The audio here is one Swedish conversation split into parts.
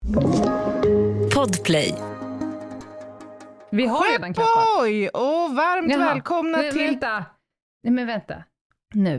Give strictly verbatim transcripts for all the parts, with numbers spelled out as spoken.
Podplay. Vi har redan klappat. Oj, och varmt Jaha. välkomna men, till... Vänta, nej men vänta. Nu.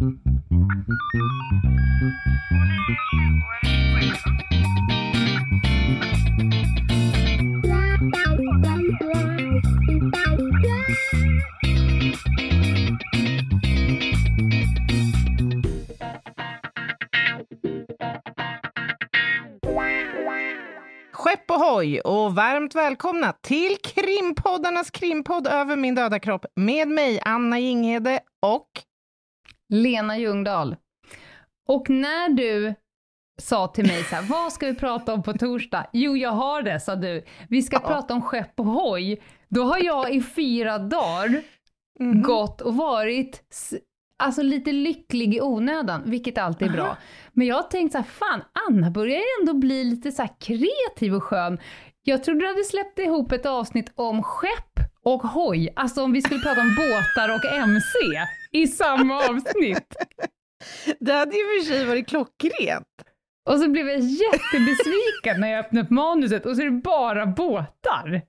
Skepp och hoj och varmt välkomna till krimpoddarnas krimpodd Över min döda kropp med mig Anna Jinghede och Lena Ljungdahl. Och när du sa till mig så här, vad ska vi prata om på torsdag? Jo, jag har det, sa du. Vi ska ja. prata om skepp och hoj. Då har jag i fyra dagar mm-hmm. gått och varit alltså lite lycklig i onödan, vilket alltid är bra. Aha. Men jag har tänkt så här, fan, Anna börjar ändå bli lite så här kreativ och skön. Jag trodde du hade släppt ihop ett avsnitt om skepp och hoj. Alltså om vi skulle prata om båtar och M C i samma avsnitt. Det hade ju för sig varit klockrent. Och så blev jag jättebesviken när jag öppnade upp manuset och så är det bara båtar.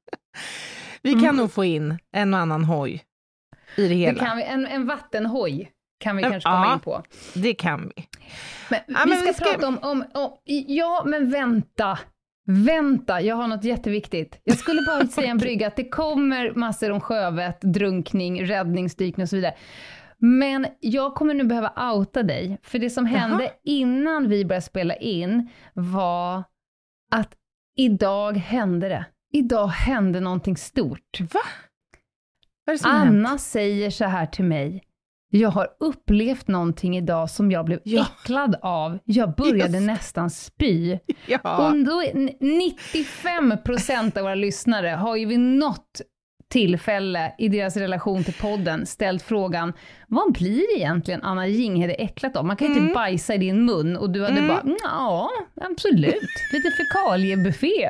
Vi kan mm. nog få in en och annan hoj i det hela. Det kan vi, en, en vattenhoj kan vi kanske komma ja, in på. Det kan vi. Men, ja, vi, men ska vi ska prata om, om, om... Ja, men vänta. Vänta, jag har något jätteviktigt. Jag skulle bara säga en brygga att det kommer massor om sjövett, drunkning, räddningsdykning och så vidare. Men jag kommer nu behöva outa dig. För det som hände Jaha. innan vi började spela in var att idag hände det. Idag hände någonting stort. Va? Vad är det som Anna hänt? säger så här till mig. Jag har upplevt någonting idag som jag blev ja. äcklad av. Jag började Just. nästan spy. Ja. Och då, nittiofem procent av våra lyssnare har ju vid något tillfälle i deras relation till podden ställt frågan, vad blir egentligen Anna Jinghede äcklat av? Man kan ju mm. inte bajsa i din mun och du hade mm. bara, ja, absolut. Lite fekaliebuffé.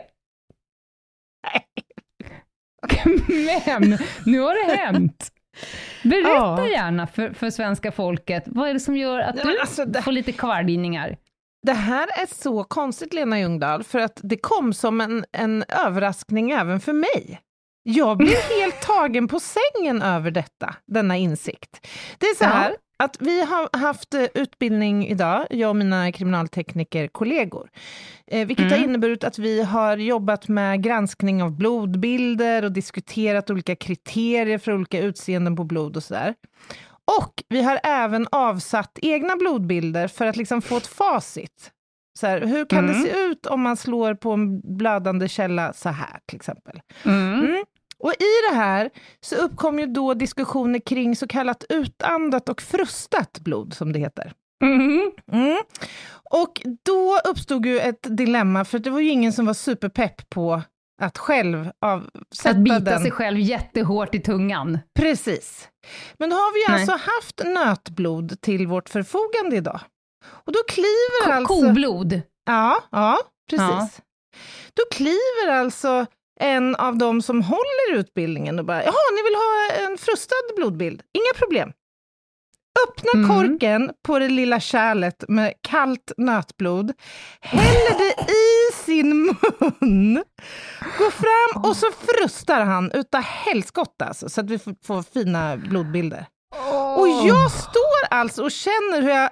Men nu har det hänt. Berätta ja. gärna för, för svenska folket. Vad är det som gör att ja, du alltså det, får lite kvargningar? Det här är så konstigt, Lena Ljungdahl, för att det kom som en, en överraskning även för mig. Jag blev helt tagen på sängen över detta, denna insikt. Det är så här ja. att vi har haft utbildning idag, jag och mina kriminaltekniker-kollegor. Eh, vilket mm. har inneburit att vi har jobbat med granskning av blodbilder och diskuterat olika kriterier för olika utseenden på blod och sådär. Och vi har även avsatt egna blodbilder för att liksom få ett facit. Så här, hur kan mm. det se ut om man slår på en blödande källa så här till exempel. Mm. Mm. Och i det här så uppkom ju då diskussioner kring så kallat utandat och frustat blod som det heter. Mm. Mm. Och då uppstod ju ett dilemma för det var ju ingen som var superpepp på att själv avsätta att bita den. sig själv jättehårt i tungan. Precis. Men då har vi Nej. alltså haft nötblod till vårt förfogande idag. Och då kliver Ko- alltså... Koblod. Ja, ja, precis. Ja. Då kliver alltså en av dem som håller utbildningen och bara, jaha, ni vill ha en frustad blodbild? Inga problem. Öppna mm. korken på det lilla kärlet med kallt nötblod. Häller det i sin mun. Går fram och så frustar han utav helskotta alltså, så att vi får, får fina blodbilder. Oh. Och jag står alltså och känner hur jag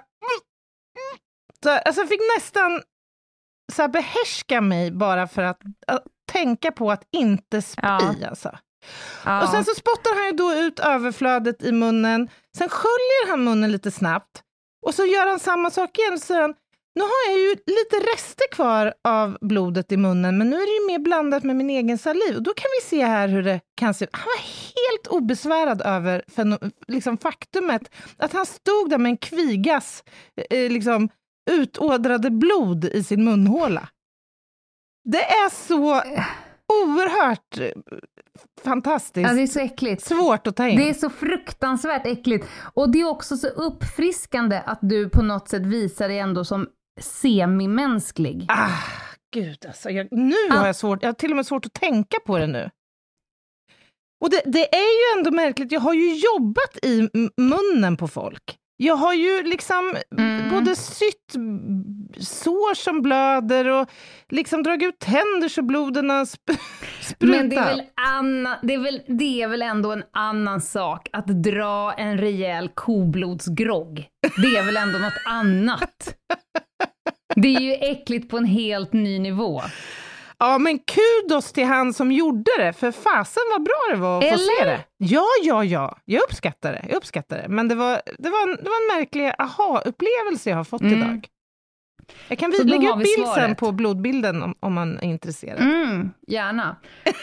så, alltså jag fick nästan så här behärska mig bara för att, att tänka på att inte spy ja. alltså. Ja. Och sen så spottar han ju då ut överflödet i munnen. Sen sköljer han munnen lite snabbt. Och så gör han samma sak igen. Så han, nu har jag ju lite rester kvar av blodet i munnen. Men nu är det ju mer blandat med min egen saliv. Och då kan vi se här hur det kan se ut. Han var helt obesvärad över för, liksom faktumet att han stod där med en kvigas eh, liksom utådrade blod i sin munhåla. Det är så oerhört fantastiskt. Ja, det är så äckligt. Svårt att ta in. Det är så fruktansvärt äckligt. Och det är också så uppfriskande att du på något sätt visar dig ändå som semimänsklig. Ah, gud alltså. Jag, nu ah. har jag svårt, jag har till och med svårt att tänka på det nu. Och det, det är ju ändå märkligt. Jag har ju jobbat i munnen på folk. Jag har ju liksom mm. både sytt sår som blöder och liksom dragit ut tänder så bloden har sp- sprutat. Men det är, väl anna, det, är väl, det är väl ändå en annan sak att dra en rejäl koblodsgrogg. Det är väl ändå något annat. Det är ju äckligt på en helt ny nivå. Ja, men kudos till han som gjorde det. För fasen vad bra det var att Eller? få se det. Ja, ja, ja. Jag uppskattar det. Jag uppskattar det. Men det var, det var, en, det var en märklig aha-upplevelse jag har fått mm. idag. Jag kan vi, lägga upp bild sen på blodbilden om, om man är intresserad. Mm, gärna.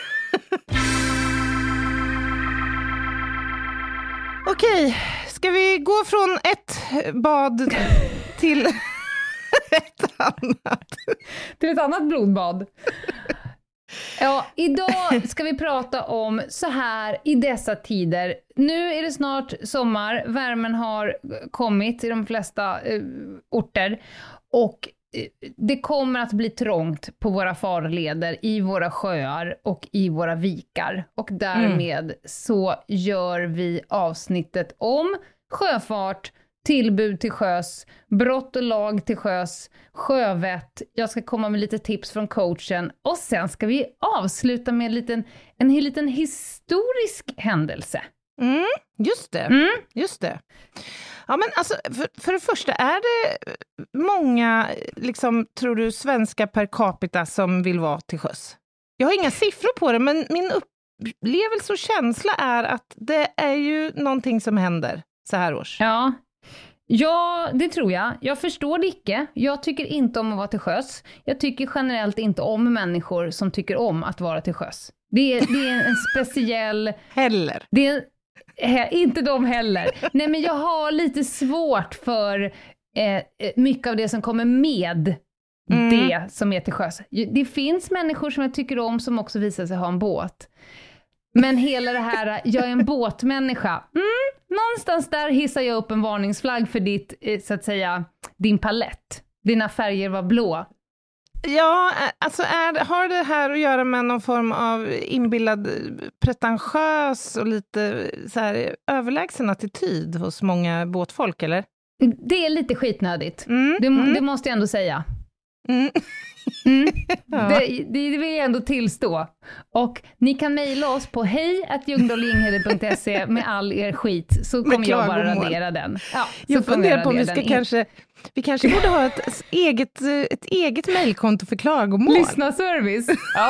Okej, ska vi gå från ett bad till ett annat? Till ett annat blodbad. Ja, idag ska vi prata om så här i dessa tider. Nu är det snart sommar, värmen har kommit i de flesta eh, orter och eh, det kommer att bli trångt på våra farleder, i våra sjöar och i våra vikar. Och därmed mm. så gör vi avsnittet om sjöfart, tillbud till sjöss, brott och lag till sjöss, sjövett. Jag ska komma med lite tips från coachen och sen ska vi avsluta med en liten, en liten historisk händelse. Mm, just det, mm. just det. Ja, men alltså, för, för det första, är det många, liksom, tror du, svenska per capita som vill vara till sjöss? Jag har inga siffror på det, men min upplevelse och känsla är att det är ju någonting som händer så här års. Ja. Ja, det tror jag. Jag förstår det icke. Jag tycker inte om att vara till sjöss. Jag tycker generellt inte om människor som tycker om att vara till sjöss. Det är, det är en speciell... Heller. Det är, he, inte de heller. Nej, men jag har lite svårt för eh, mycket av det som kommer med mm. det som är till sjöss. Det finns människor som jag tycker om som också visar sig ha en båt. Men hela det här, jag är en båtmänniska. Mm, någonstans där hissar jag upp en varningsflagg för ditt, så att säga, din palett. Dina färger var blå. Ja, alltså är, har det här att göra med någon form av inbillad pretentiös och lite så här överlägsen attityd hos många båtfolk, eller? Det är lite skitnödigt. Mm, det, mm. det måste jag ändå säga. Mm. Mm. Ja. Det, det vill jag ändå tillstå. Och ni kan mejla oss på hej at ljungdahlinghede punkt se med all er skit, så kommer jag bara radera den. Ja, jag funderar på om vi ska kanske vi kanske borde ha ett eget, ett eget mejlkonto för klagomål. Lyssnarservice. Ja.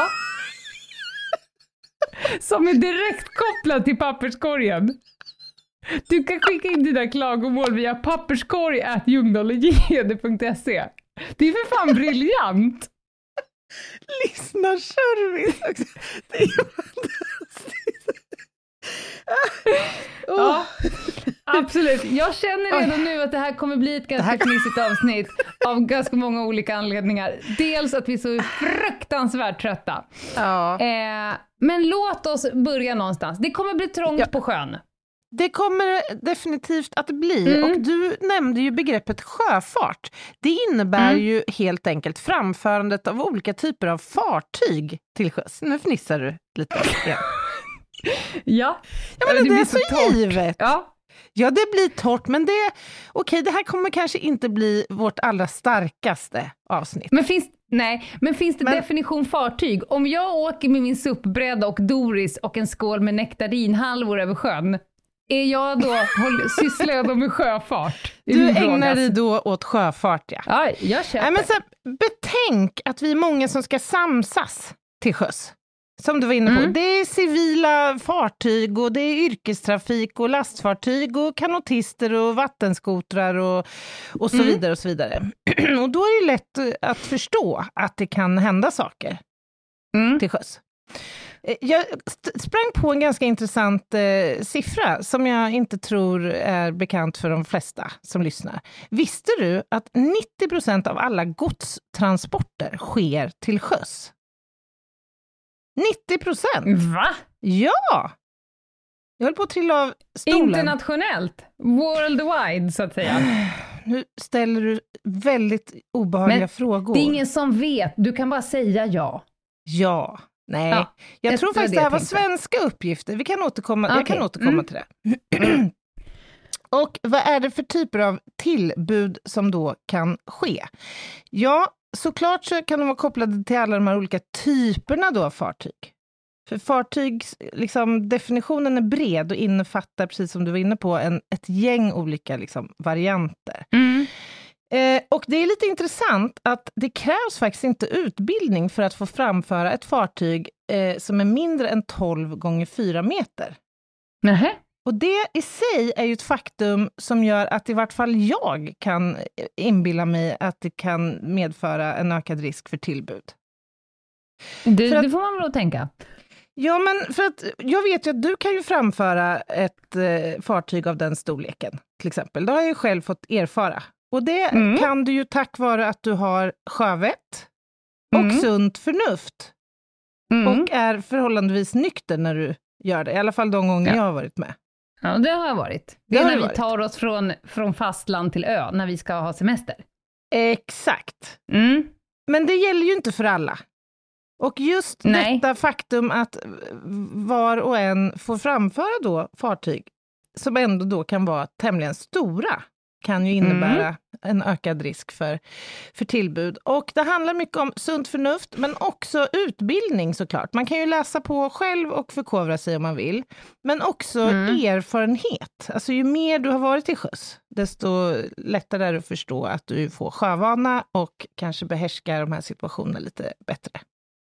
Som är direkt kopplad till papperskorgen. Du kan skicka in dina klagomål via papperskorg at ljungdahlinghede punkt se. Det är för fan briljant. Lyssnarservice också. Det är ju fantastiskt. Oh. Ja, absolut. Jag känner redan nu att det här kommer bli ett ganska knissigt avsnitt av ganska många olika anledningar. Dels att vi är så fruktansvärt trötta. Ja. Eh, men låt oss börja någonstans. Det kommer bli trångt ja. på sjön. Det kommer definitivt att bli. Mm. Och du nämnde ju begreppet sjöfart. Det innebär mm. ju helt enkelt framförandet av olika typer av fartyg till sjöss. Nu fnissar du lite igen. Ja. Ja, men det, det är så, så givet. Ja. Ja, det blir torrt, men det, okej, det här kommer kanske inte bli vårt allra starkaste avsnitt. Men finns, nej, men finns det men, definition fartyg? Om jag åker med min suppbräda och Doris och en skål med nektarinhalvor över sjön, är jag då, håll, sysslar jag då med sjöfart? Du ägnar dig då åt sjöfart, ja. Ja, jag köper. Nej, men så, betänk att vi är många som ska samsas till sjöss. Som du var inne på. Mm. Det är civila fartyg och det är yrkestrafik och lastfartyg och kanotister och vattenskotrar och, och så mm. vidare och så vidare. Och då är det lätt att förstå att det kan hända saker mm. till sjöss. Jag sprang på en ganska intressant eh, siffra som jag inte tror är bekant för de flesta som lyssnar. Visste du att nittio procent av alla godstransporter sker till sjöss? nittio procent! Va? Ja! Jag höll på att trilla av stolen. Internationellt? Worldwide, så att säga. Nu ställer du väldigt obehagliga Men frågor. Det är ingen som vet. Du kan bara säga ja. Ja. Nej, ja, jag, jag tror faktiskt det här var svenska uppgifter. Vi kan återkomma, okay. Jag kan återkomma mm. till det. Och vad är det för typer av tillbud som då kan ske? Ja, såklart så kan de vara kopplade till alla de här olika typerna då av fartyg. För fartygs, liksom, definitionen är bred och innefattar, precis som du var inne på, en, ett gäng olika liksom, varianter. Mm. Eh, och det är lite intressant att det krävs faktiskt inte utbildning för att få framföra ett fartyg eh, som är mindre än tolv gånger fyra meter. Nähä. Och det i sig är ju ett faktum som gör att i vart fall jag kan inbilla mig att det kan medföra en ökad risk för tillbud. Det, för att, det får man väl då tänka. Ja, men för att jag vet ju att du kan ju framföra ett eh, fartyg av den storleken, till exempel. Det har jag ju själv fått erfara. Och det mm. kan du ju tack vare att du har sjövett och mm. sunt förnuft. Mm. Och är förhållandevis nykter när du gör det. I alla fall de gånger ja. jag har varit med. Ja, det har jag varit. Det, det är när vi varit. tar oss från, från fastland till ö, när vi ska ha semester. Exakt. Mm. Men det gäller ju inte för alla. Och just Nej. detta faktum att var och en får framföra då fartyg som ändå då kan vara tämligen stora kan ju innebära mm. en ökad risk för, för tillbud. Och det handlar mycket om sunt förnuft, men också utbildning såklart. Man kan ju läsa på själv och förkovra sig om man vill. Men också mm. erfarenhet. Alltså ju mer du har varit till sjöss, desto lättare är det att förstå att du får sjövana och kanske behärskar de här situationerna lite bättre.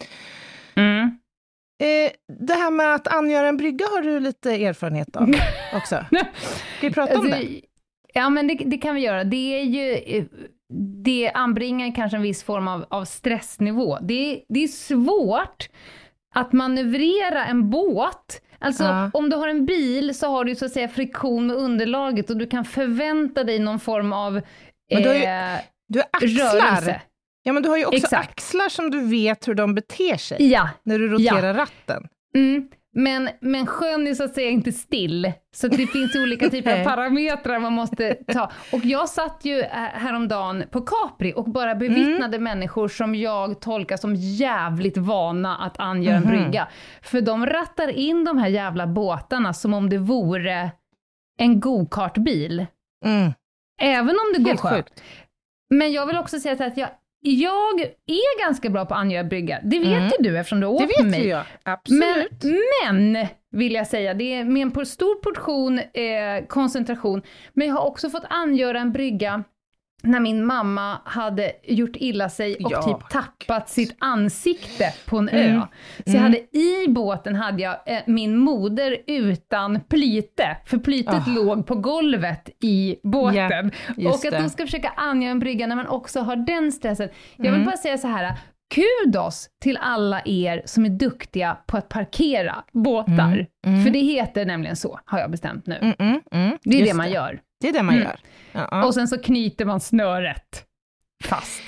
Mm. Eh, det här med att angöra en brygga har du lite erfarenhet av också. Ska vi prata om det? Ja, men det, det kan vi göra. Det är ju, det anbringar kanske en viss form av, av stressnivå. Det, det är svårt att manövrera en båt. Alltså ja. om du har en bil så har du så att säga friktion med underlaget och du kan förvänta dig någon form av men du har ju, eh, du har axlar. rörelse. Ja, men du har ju också Exakt. axlar som du vet hur de beter sig ja. när du roterar ja. ratten. Mm. Men, men sjön är så att säga inte still. Så att det finns olika typer av parametrar man måste ta. Och jag satt ju häromdagen på Capri och bara bevittnade mm. människor som jag tolkar som jävligt vana att angöra en Mm. brygga. För de rattar in de här jävla båtarna som om det vore en go-kartbil. Mm. Även om det går Helt skönt. sjukt. Men jag vill också säga så att jag Jag är ganska bra på att angöra brygga. Det vet mm. ju du eftersom du har åkt med mig. Det vet jag, absolut. Men, men, vill jag säga, det är med en stor portion eh, koncentration. Men jag har också fått angöra en brygga när min mamma hade gjort illa sig och ja, typ tappat sitt ansikte på en mm. ö. Så jag hade i båten hade jag eh, min moder utan plyte. För plytet oh. låg på golvet i båten. Ja, och att det. de ska försöka angöra en brygga när man också har den stressen. Jag vill mm. bara säga så här. Kudos till alla er som är duktiga på att parkera båtar. Mm. Mm. För det heter nämligen så, har jag bestämt nu. Mm, mm, mm. Det är Just det man det. gör. Det är det man Mm. gör. Ja. Och sen så knyter man snöret fast.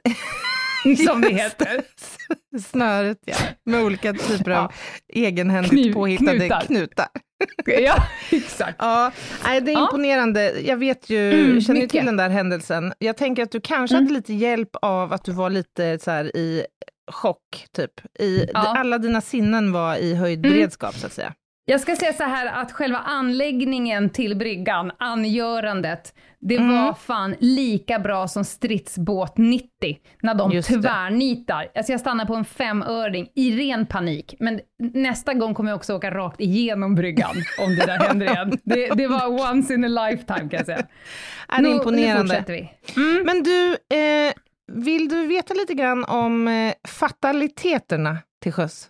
Som det heter. Snöret, ja. Med olika typer av ja. egenhändigt Knu- påhittade knutar. knutar. Ja, exakt. Ja, nej, det är ja. imponerande. Jag vet ju, Mm, känner ju mycket. till den där händelsen. Jag tänker att du kanske Mm. hade lite hjälp av att du var lite så här i chock, typ. I, Ja. Alla dina sinnen var i höjd Mm. beredskap, så att säga. Jag ska säga så här att själva anläggningen till bryggan, angörandet, det Mm. var fan lika bra som stridsbåt nittio när de Just det. tvärnitar. Alltså jag stannar på en femöring i ren panik. Men nästa gång kommer jag också åka rakt igenom bryggan om det där händer igen. Det, det var once in a lifetime kan jag säga. Är det nu, imponerande. Nu fortsätter vi. Mm. Men du, eh, vill du veta lite grann om eh, fataliteterna till sjöss?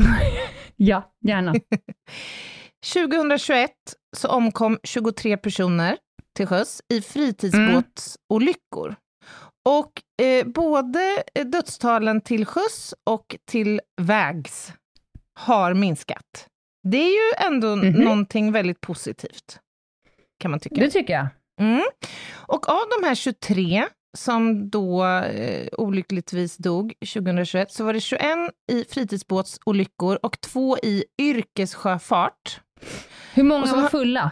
Ja, gärna. tjugohundratjugoett så omkom tjugotre personer till sjöss i fritidsbåtsolyckor. Mm. Och eh, både dödstalen till sjöss och till vägs har minskat. Det är ju ändå mm-hmm. någonting väldigt positivt, kan man tycka. Det tycker jag. Mm. Och av de här tjugotre som då eh, olyckligtvis dog tjugohundratjugoett så var det tjugoett i fritidsbåtsolyckor och två i yrkessjöfart. Hur många så, var fulla?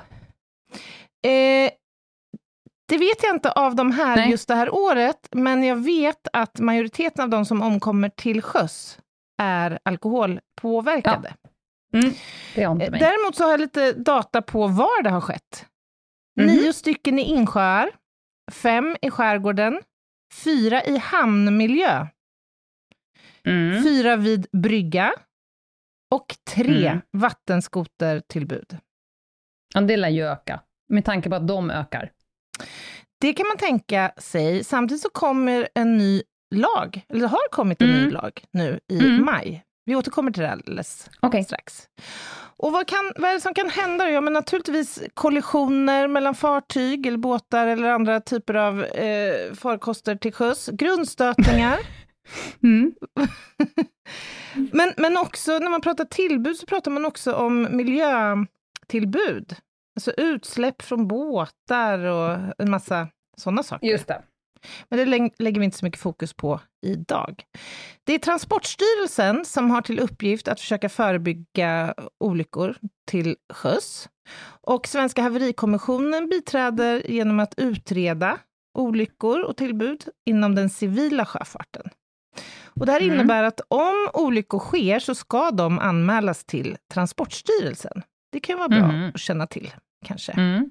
Eh, det vet jag inte av de här Nej. just det här året, men jag vet att majoriteten av de som omkommer till sjöss är alkoholpåverkade. Ja. Mm, det är inte mig. Däremot så har jag lite data på var det har skett. Mm-hmm. Nio stycken i insjöar, fem i skärgården, fyra i hamnmiljö, mm. fyra vid brygga och tre mm. vattenskotertillbud. Ja, det lär ju öka, med tanke på att de ökar. Det kan man tänka sig. Samtidigt så kommer en ny lag, eller det har kommit en mm. ny lag nu i mm. maj. Vi återkommer till det alldeles okay. strax. Och vad, kan, vad är det som kan hända? Ja, men naturligtvis kollisioner mellan fartyg eller båtar eller andra typer av eh, farkoster till sjöss. Grundstötningar. mm. men, men också, när man pratar tillbud så pratar man också om miljötillbud. Alltså utsläpp från båtar och en massa sådana saker. Just det. Men det lä- lägger vi inte så mycket fokus på idag. Det är Transportstyrelsen som har till uppgift att försöka förebygga olyckor till sjöss. Och Svenska haverikommissionen biträder genom att utreda olyckor och tillbud inom den civila sjöfarten. Och det här mm. innebär att om olyckor sker så ska de anmälas till Transportstyrelsen. Det kan vara bra mm. att känna till, kanske. Mm.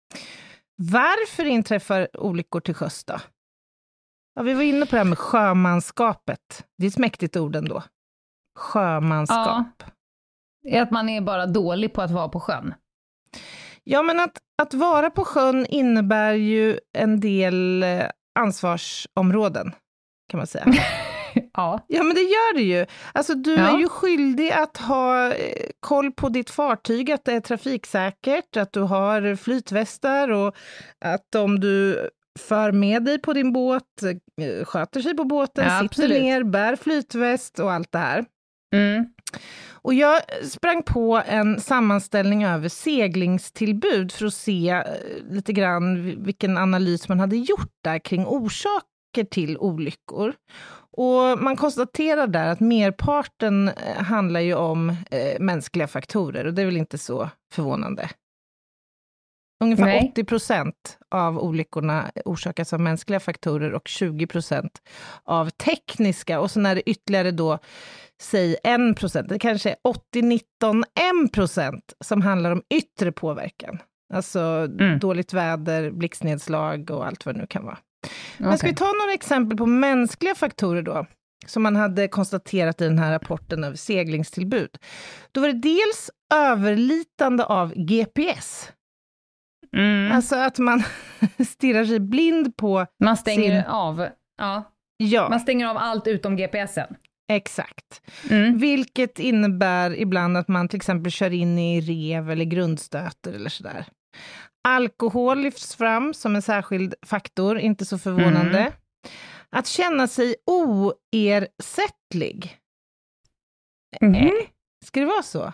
Varför inträffar olyckor till sjöss då? Ja, vi var inne på det här med sjömanskapet. Det är ett mäktigt ord ändå. Sjömanskap. Ja, att man är bara dålig på att vara på sjön. Ja, men att, att vara på sjön innebär ju en del ansvarsområden, kan man säga. ja. Ja, men det gör det ju. Alltså, du ja. är ju skyldig att ha koll på ditt fartyg, att det är trafiksäkert, att du har flytvästar och att om du för med dig på din båt, sköter sig på båten, ja, sitter absolut. ner, bär flytväst och allt det här. Mm. Och jag sprang på en sammanställning över seglingstillbud för att se lite grann vilken analys man hade gjort där kring orsaker till olyckor. Och man konstaterar där att merparten handlar ju om eh, mänskliga faktorer, och det är väl inte så förvånande. Ungefär Nej. åttio procent av olyckorna orsakas av mänskliga faktorer och tjugo procent av tekniska. Och så är det ytterligare då, säg en procent, det kanske är åttio nitton en procent som handlar om yttre påverkan. Alltså mm. dåligt väder, blixtnedslag och allt vad det nu kan vara. Men okay. ska vi ta några exempel på mänskliga faktorer då, som man hade konstaterat i den här rapporten över seglingstillbud. Då var det dels överlitande av G P S. Mm. Alltså att man stirrar sig blind på... Man stänger sin... av. Ja. ja. Man stänger av allt utom G P S:en. Exakt. Mm. Vilket innebär ibland att man till exempel kör in i rev eller grundstöter eller sådär. Alkohol lyfts fram som en särskild faktor, inte så förvånande. Mm. Att känna sig oersättlig. Mm. Äh, ska det vara så?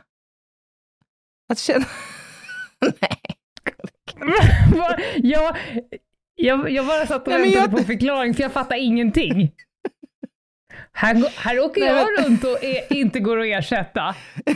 Att känna... Nej. jag, jag, jag bara satt och väntade jag... på förklaring, för jag fattar ingenting. Här, här åker Nej, jag men... runt och är, inte går att ersätta.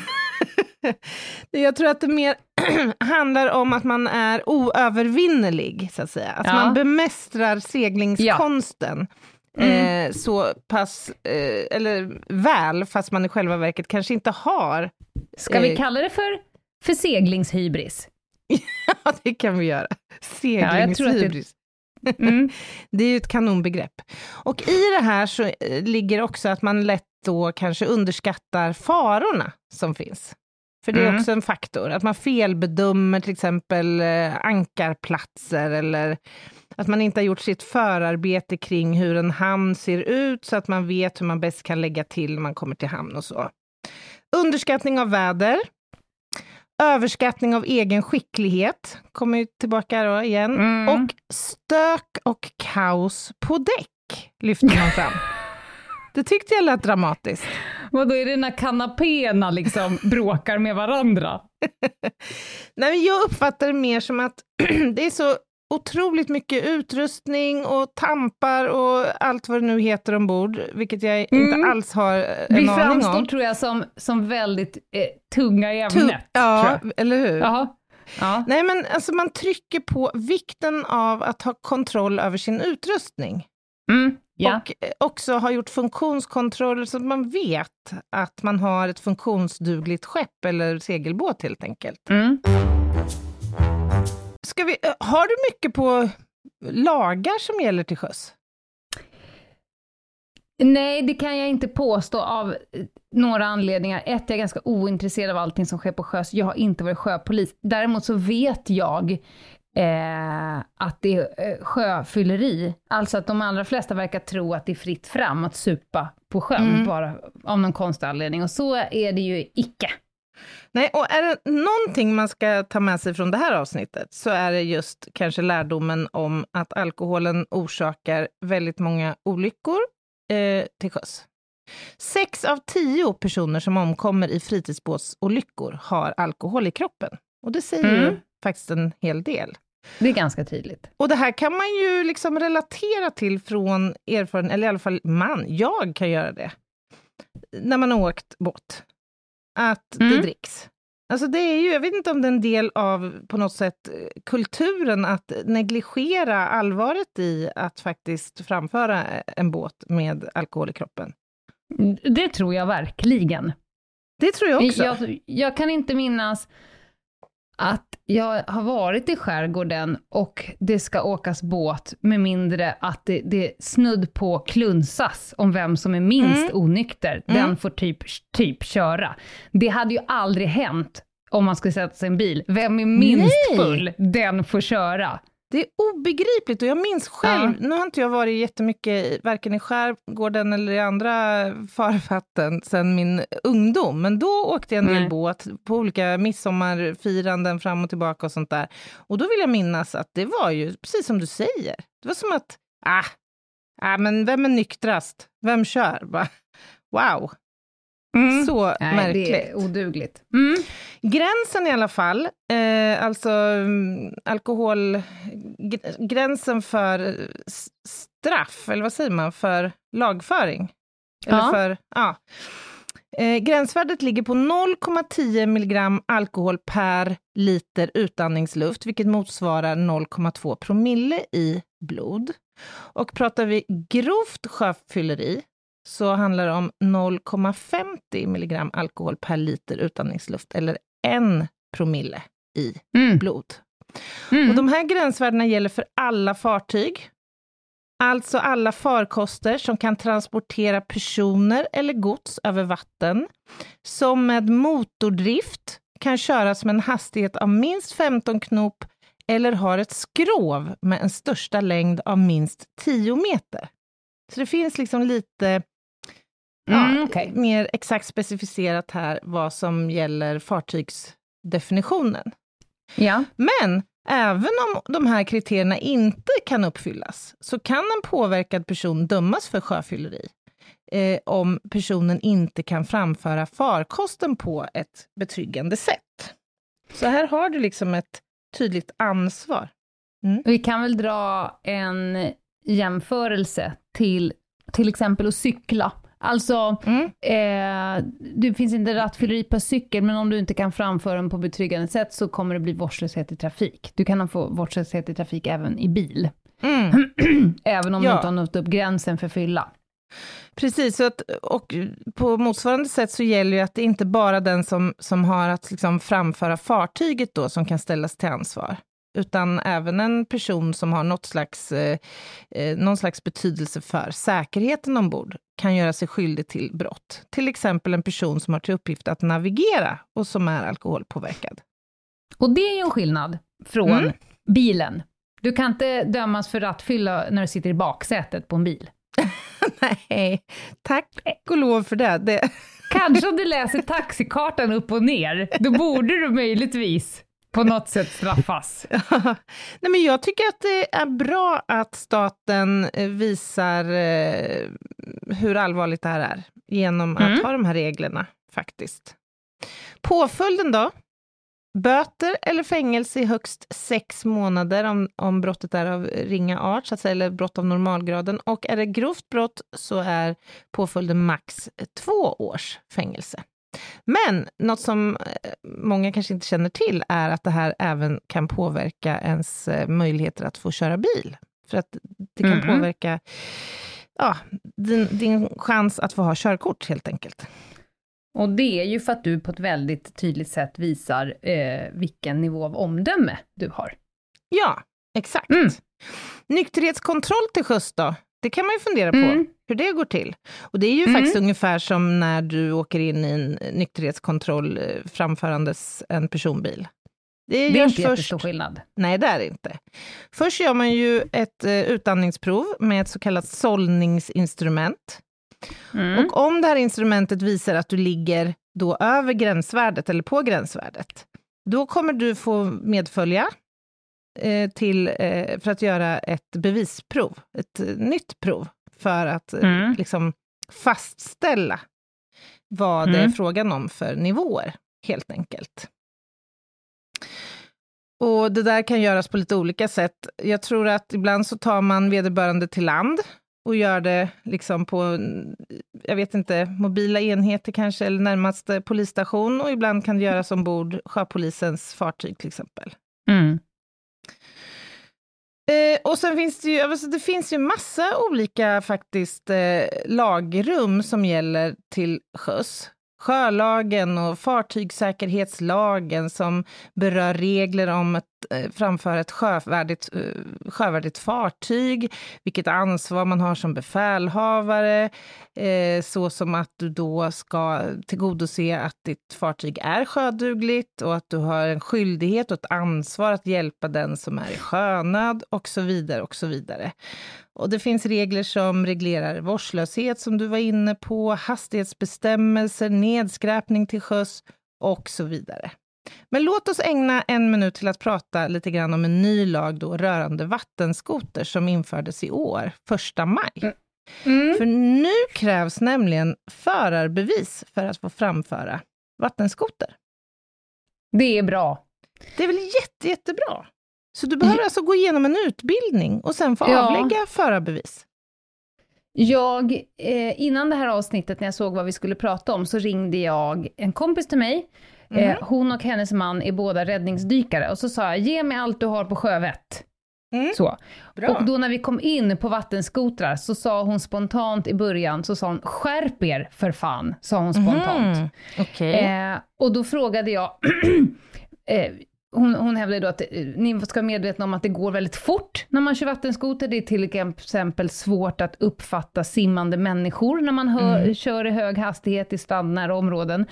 Jag tror att det mer handlar om att man är oövervinnelig, så att säga. Att ja. man bemästrar seglingskonsten ja. mm. eh, så pass, eh, eller väl, fast man i själva verket kanske inte har. Ska eh... vi kalla det för, för seglingshybris? Ja, det kan vi göra. Seglingshybris. Ja, det... Mm. Det är ju ett kanonbegrepp. Och i det här så ligger också att man lätt då kanske underskattar farorna som finns. För det är mm. också en faktor. Att man felbedömer till exempel ankarplatser, eller att man inte har gjort sitt förarbete kring hur en hamn ser ut så att man vet hur man bäst kan lägga till när man kommer till hamn och så. Underskattning av väder. Överskattning av egen skicklighet, kommer ju tillbaka då igen. Mm. Och stök och kaos på däck lyfter man fram. Det tyckte jag lät dramatiskt. Vadå, är det när kanapéerna liksom bråkar med varandra? Nej, men jag uppfattar det mer som att det är så otroligt mycket utrustning och tampar och allt vad det nu heter ombord, vilket jag mm. inte alls har en Vi aning om. Vi framstår, tror jag, som, som väldigt eh, tunga i ämnet. Tu- ja, eller hur? Jaha. Ja. Nej, men alltså man trycker på vikten av att ha kontroll över sin utrustning. Mm. Ja. Och också har gjort funktionskontroller så att man vet att man har ett funktionsdugligt skepp eller segelbåt helt enkelt. Mm. ska vi, har du mycket på lagar som gäller till sjöss? Nej, det kan jag inte påstå av några anledningar. Ett, jag är ganska ointresserad av allting som sker på sjöss. Jag har inte varit sjöpolis. Däremot så vet jag eh, att det är eh, sjöfylleri. Alltså att de allra flesta verkar tro att det är fritt fram att supa på sjön, mm. bara av någon konstig anledning. Och så är det ju icke. Nej, och är det någonting man ska ta med sig från det här avsnittet så är det just kanske lärdomen om att alkoholen orsakar väldigt många olyckor eh, till sjöss. Sex av tio personer som omkommer i fritidsbåtsolyckor har alkohol i kroppen. Och det säger mm. ju faktiskt en hel del. Det är ganska tydligt. Och det här kan man ju liksom relatera till från erfarenhet, eller i alla fall man, jag kan göra det. När man har åkt båt. Att mm. det dricks. Alltså det är ju, jag vet inte om det är en del av på något sätt kulturen att negligera allvaret i att faktiskt framföra en båt med alkohol i kroppen. Det tror jag verkligen. Det tror jag också. Jag, jag kan inte minnas att jag har varit i skärgården och det ska åkas båt med mindre att det, det snudd på klunsas om vem som är minst mm. onykter. Den mm. får typ, typ köra. Det hade ju aldrig hänt om man skulle sätta sig i en bil. Vem är minst Nej. full, den får köra. Det är obegripligt och jag minns själv, ja. nu har inte jag varit jättemycket varken i skärgården eller i andra farvatten sedan min ungdom, men då åkte jag en del båt på olika midsommarfiranden fram och tillbaka och sånt där. Och då vill jag minnas att det var ju precis som du säger. Det var som att, ah, ah men vem är nyktrast? Vem kör? Bara, wow. Mm. Så Nej, märkligt. Det är odugligt. Mm. Gränsen i alla fall, eh, alltså alkohol, g- gränsen för straff, eller vad säger man, för lagföring. Eller ja. för, ja. Eh, gränsvärdet ligger på noll komma tio milligram alkohol per liter utandningsluft, vilket motsvarar noll komma två promille i blod. Och pratar vi grovt sjöfylleri så handlar det om noll komma femtio milligram alkohol per liter utandningsluft eller en promille i mm. blod. Mm. Och de här gränsvärdena gäller för alla fartyg. Alltså alla farkoster som kan transportera personer eller gods över vatten. Som med motordrift kan köras med en hastighet av minst femton knop eller har ett skrov med en största längd av minst tio meter. Så det finns liksom lite mm, ja, okay. mer exakt specificerat här vad som gäller fartygsdefinitionen. Ja. Men även om de här kriterierna inte kan uppfyllas så kan en påverkad person dömas för sjöfylleri eh, om personen inte kan framföra farkosten på ett betryggande sätt. Så här har du liksom ett tydligt ansvar. Mm. Vi kan väl dra en jämförelse till till exempel att cykla. Alltså, mm. eh, det finns inte rattfylleri på cykel, men om du inte kan framföra den på betryggande sätt så kommer det bli vårdslöshet i trafik. Du kan få vårdslöshet i trafik även i bil. Mm. Även om ja. du inte har nått upp gränsen för fylla. Precis, så att, och på motsvarande sätt så gäller ju att det inte bara den som, som har att liksom framföra fartyget då som kan ställas till ansvar. Utan även en person som har något slags, eh, någon slags betydelse för säkerheten ombord kan göra sig skyldig till brott. Till exempel en person som har till uppgift att navigera och som är alkoholpåverkad. Och det är ju en skillnad från mm. bilen. Du kan inte dömas för rattfylla när du sitter i baksätet på en bil. Nej, tack och lov för det. det. Kanske om du läser taxikartan upp och ner, då borde du möjligtvis på något sätt straffas. Nej, men jag tycker att det är bra att staten visar eh, hur allvarligt det här är genom att mm. ha de här reglerna faktiskt. Påföljden då? Böter eller fängelse i högst sex månader om, om brottet är av ringa art, så att säga, eller brott av normalgraden. Och är det grovt brott så är påföljden max två års fängelse. Men något som många kanske inte känner till är att det här även kan påverka ens möjligheter att få köra bil. För att det kan mm. påverka ja, din, din chans att få ha körkort helt enkelt. Och det är ju för att du på ett väldigt tydligt sätt visar eh, vilken nivå av omdöme du har. Ja, exakt. Mm. Nykterhetskontroll till sjöss då? Det kan man ju fundera på, Mm. hur det går till. Och det är ju mm. faktiskt ungefär som när du åker in i en nykterhetskontroll framförandes en personbil. Det, det är inte först... jättestor skillnad. Nej, det är det inte. Först gör man ju ett uh, utandningsprov med ett så kallat sållningsinstrument. Mm. Och om det här instrumentet visar att du ligger då över gränsvärdet eller på gränsvärdet, då kommer du få medfölja eh, till, eh, för att göra ett bevisprov, ett eh, nytt prov för att mm. eh, liksom fastställa vad mm. det är frågan om för nivåer, helt enkelt. Och det där kan göras på lite olika sätt. Jag tror att ibland så tar man vederbörande till land och gör det liksom på, jag vet inte, mobila enheter kanske, eller närmaste polisstation, och ibland kan det göras ombord sjöpolisens fartyg till exempel. Mm. Eh, och sen finns det ju, alltså det finns ju massa olika faktiskt eh, lagrum som gäller till sjöss. Sjölagen och fartygssäkerhetslagen som berör regler om att eh, framföra ett sjövärdigt, eh, sjövärdigt fartyg, vilket ansvar man har som befälhavare, eh, så som att du då ska tillgodose att ditt fartyg är sjödugligt och att du har en skyldighet och ett ansvar att hjälpa den som är i sjönöd och så vidare och så vidare. Och det finns regler som reglerar vårdslöshet som du var inne på, hastighetsbestämmelser, nedskräpning till sjöss och så vidare. Men låt oss ägna en minut till att prata lite grann om en ny lag då rörande vattenskoter som infördes i år, första maj. Mm. För nu krävs nämligen förarbevis för att få framföra vattenskoter. Det är bra. Det är väl jätte, jättebra. Så du behöver alltså gå igenom en utbildning och sen få ja. avlägga förarbevis. Jag, eh, innan det här avsnittet när jag såg vad vi skulle prata om så ringde jag en kompis till mig. Mm. Eh, hon och hennes man är båda räddningsdykare. Och så sa jag, ge mig allt du har på sjövett. Mm. Så. Bra. Och då när vi kom in på vattenskotrar så sa hon spontant i början, så sa hon, skärp er för fan, sa hon spontant. Mm. Okay. Eh, och då frågade jag... eh, Hon, hon hävdade då att ni ska vara medvetna om att det går väldigt fort när man kör vattenskoter. Det är till exempel svårt att uppfatta simmande människor när man hör, mm. kör i hög hastighet i strandnära områden.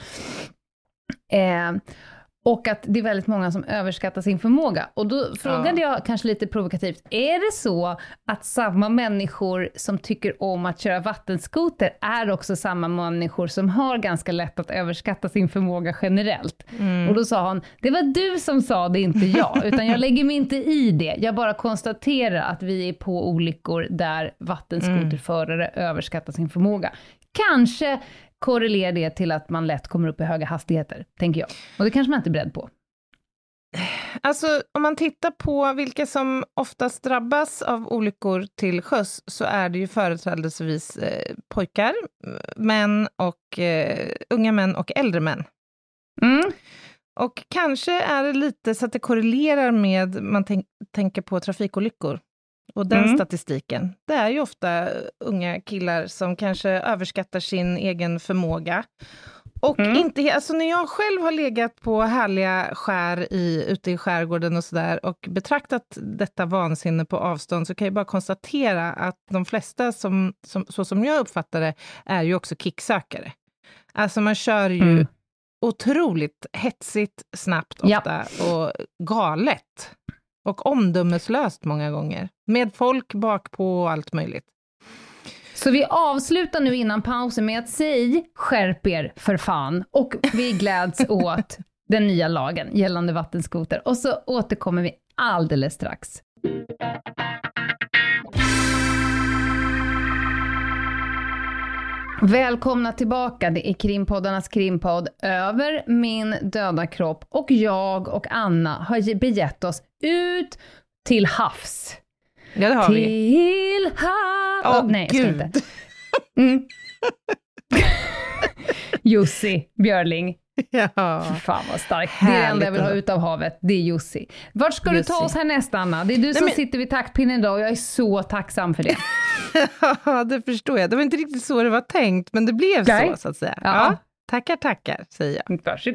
Eh, och att det är väldigt många som överskattar sin förmåga. Och då frågade ja. jag kanske lite provokativt, är det så att samma människor som tycker om att köra vattenskoter är också samma människor som har ganska lätt att överskatta sin förmåga generellt? Mm. Och då sa hon, det var du som sa det, inte jag. Utan jag lägger mig inte i det. Jag bara konstaterar att vi är på olyckor där vattenskoterförare mm. överskattar sin förmåga. Kanske korrelerar det till att man lätt kommer upp i höga hastigheter, tänker jag. Och det kanske man inte är beredd på. Alltså, om man tittar på vilka som oftast drabbas av olyckor till sjöss så är det ju företrädesvis eh, pojkar, män och eh, unga män och äldre män. Mm. Och kanske är det lite så att det korrelerar med, man tänk, tänker på trafikolyckor. Och den mm. statistiken, det är ju ofta unga killar som kanske överskattar sin egen förmåga. Och mm. inte, alltså när jag själv har legat på härliga skär i, ute i skärgården och sådär och betraktat detta vansinne på avstånd, så kan jag bara konstatera att de flesta, som, som, så som jag uppfattar det, är ju också kicksökare. Alltså man kör ju mm. otroligt hetsigt, snabbt ofta ja. och galet. Och omdömeslöst många gånger. Med folk bak på och allt möjligt. Så vi avslutar nu innan pausen med att säga skärp er för fan. Och vi gläds åt den nya lagen gällande vattenskoter. Och så återkommer vi alldeles strax. Välkomna tillbaka, det är krimpoddarnas krimpodd Över min döda kropp. Och jag och Anna har begett oss ut till havs. Ja, det har till vi. Till havs. Åh, oh, nej, Gud. jag ska inte. Mm. Jussi Björling. Ja. Fan vad starkt. Det är det enda jag vill ha ut av havet. Det är Jussi. Vart ska Jussi. du ta oss härnäst, Anna? Det är du som Nej, men... sitter vid taktpinnen idag och jag är så tacksam för det. Ja, det förstår jag. Det var inte riktigt så det var tänkt, men det blev Nej. så, så att säga. Ja. Ja, tackar, tackar, säger jag. Varsågod.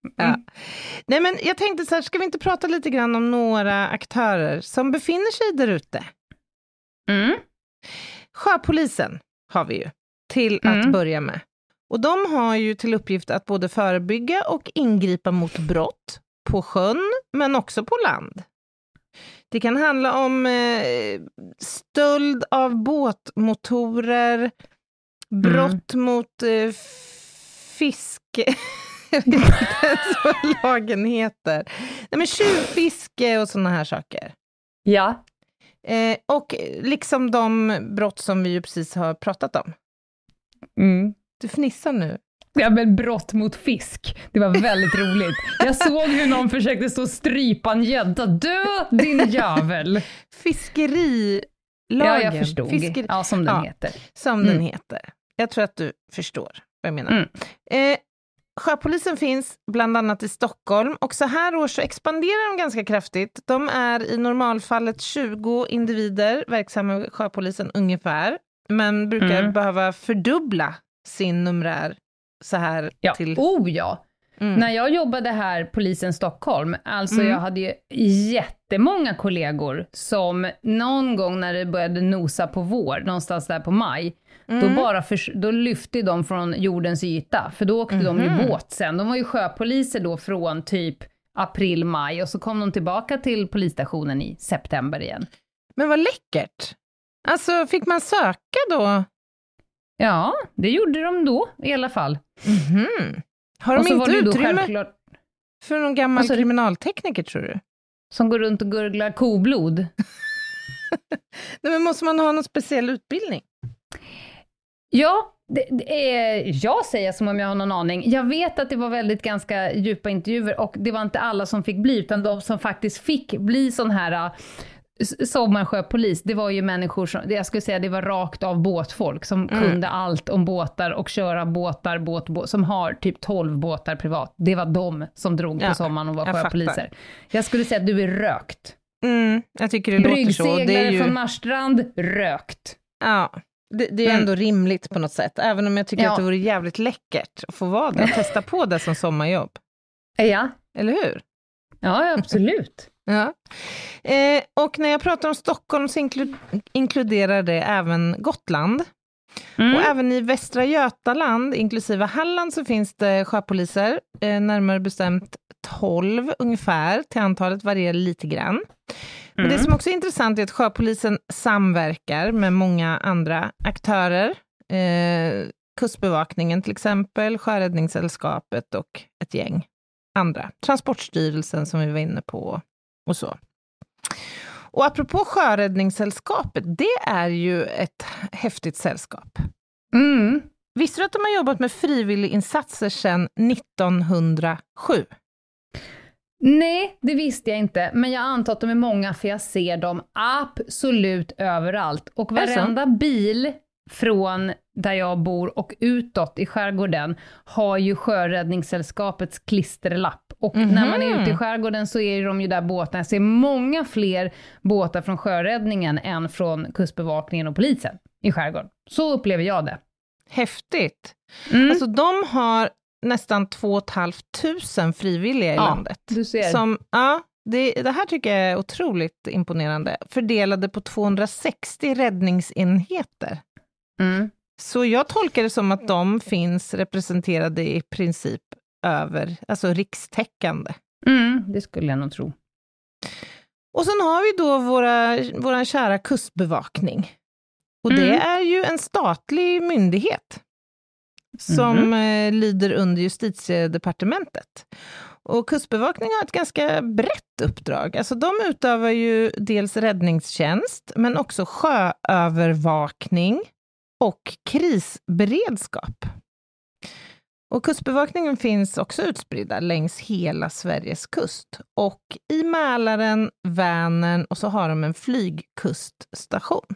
Ja. Nej, men jag tänkte så här, ska vi inte prata lite grann om några aktörer som befinner sig där ute? Mm. Sjöpolisen har vi ju till Mm. att börja med. Och de har ju till uppgift att både förebygga och ingripa mot brott på sjön, men också på land. Det kan handla om eh, stöld av båtmotorer, brott mm. mot eh, fiske... Jag vet inte ens vad lagen heter. Nej, men tjuvfiske och såna här saker. Ja. Eh, och liksom de brott som vi ju precis har pratat om. Mm. Du fnissar nu. Ja, men brott mot fisk. Det var väldigt roligt. Jag såg hur någon försökte stå strypa en gädda. Död, din jävel! Fiskerilagen. Ja, jag förstod. Fisker... Ja, som den ja, heter. Som mm. den heter. Jag tror att du förstår vad jag menar. Mm. Eh, Sjöpolisen finns bland annat i Stockholm och så här år så expanderar de ganska kraftigt. De är i normalfallet tjugo individer verksamma i Sjöpolisen ungefär, men brukar mm. behöva fördubbla sin numerär så här ja. till... Oh ja! Mm. När jag jobbade här, polisen Stockholm, alltså mm. jag hade ju jättemånga kollegor som någon gång när det började nosa på vår, någonstans där på maj, mm. då, bara för, då lyfte de från jordens yta, för då åkte mm. de ju båt sen. De var ju sjöpoliser då från typ april, maj och så kom de tillbaka till polisstationen i september igen. Men vad läckert! Alltså, fick man söka då? Ja, det gjorde de då i alla fall. Mhm. Har de inte utrymme självklart... för någon gammal alltså, kriminaltekniker, tror du? Som går runt och gurglar koblod. Nej, men måste man ha någon speciell utbildning? Ja, det, det är, jag säger som om jag har någon aning. Jag vet att det var väldigt ganska djupa intervjuer och det var inte alla som fick bli, utan de som faktiskt fick bli sån här... sommarsjöpolis, det var ju människor som, jag skulle säga det var rakt av båtfolk som mm. kunde allt om båtar och köra båtar, båt, båt, som har typ tolv båtar privat. Det var de som drog ja, på sommaren och var jag sjöpoliser. Fattar. Jag skulle säga att du är rökt. Mm, jag tycker det låter så. Det är ju... från ju... Marstrand, rökt. Ja, det, det är mm. ändå rimligt på något sätt. Även om jag tycker ja. att det vore jävligt läckert att få vara det och testa på det som sommarjobb. Ja. Eller hur? Ja, absolut. Ja. Eh, och när jag pratar om Stockholm så inklu- inkluderar det även Gotland. Mm. Och även i Västra Götaland, inklusive Halland, så finns det sjöpoliser. Eh, närmare bestämt tolv ungefär, till antalet varierar lite grann. Men mm. det som också är intressant är att sjöpolisen samverkar med många andra aktörer. Eh, Kustbevakningen till exempel, Sjöräddningssällskapet och ett gäng andra. Transportstyrelsen som vi var inne på och så. Och apropå Sjöräddningssällskapet, det är ju ett häftigt sällskap. Mm. Visste du att de har jobbat med frivilliginsatser sedan nittonhundrasju? Nej, det visste jag inte. Men jag antar att de är många, för jag ser dem absolut överallt. Och varenda bil från där jag bor och utåt i skärgården har ju Sjöräddningssällskapets klisterlapp. Och mm-hmm. när man är ute i skärgården så är de ju där båtarna. Jag ser många fler båtar från sjöräddningen än från kustbevakningen och polisen i skärgården. Så upplever jag det. Häftigt. Mm. Alltså de har nästan två och ett halvt tusen frivilliga i ja, landet. Du ser. Som, ja, det, det här tycker jag är otroligt imponerande. Fördelade på tvåhundrasextio räddningsenheter. Mm. Så jag tolkar det som att de finns representerade i princip över, alltså rikstäckande. Mm, det skulle jag nog tro. Och sen har vi då våra, våra kära kustbevakning. Och mm. det är ju en statlig myndighet som mm. eh, lyder under Justitiedepartementet. Och kustbevakning har ett ganska brett uppdrag. Alltså de utövar ju dels räddningstjänst, men också sjöövervakning och krisberedskap. Och kustbevakningen finns också utspridda längs hela Sveriges kust. Och i Mälaren, Vänern, och så har de en flygkuststation.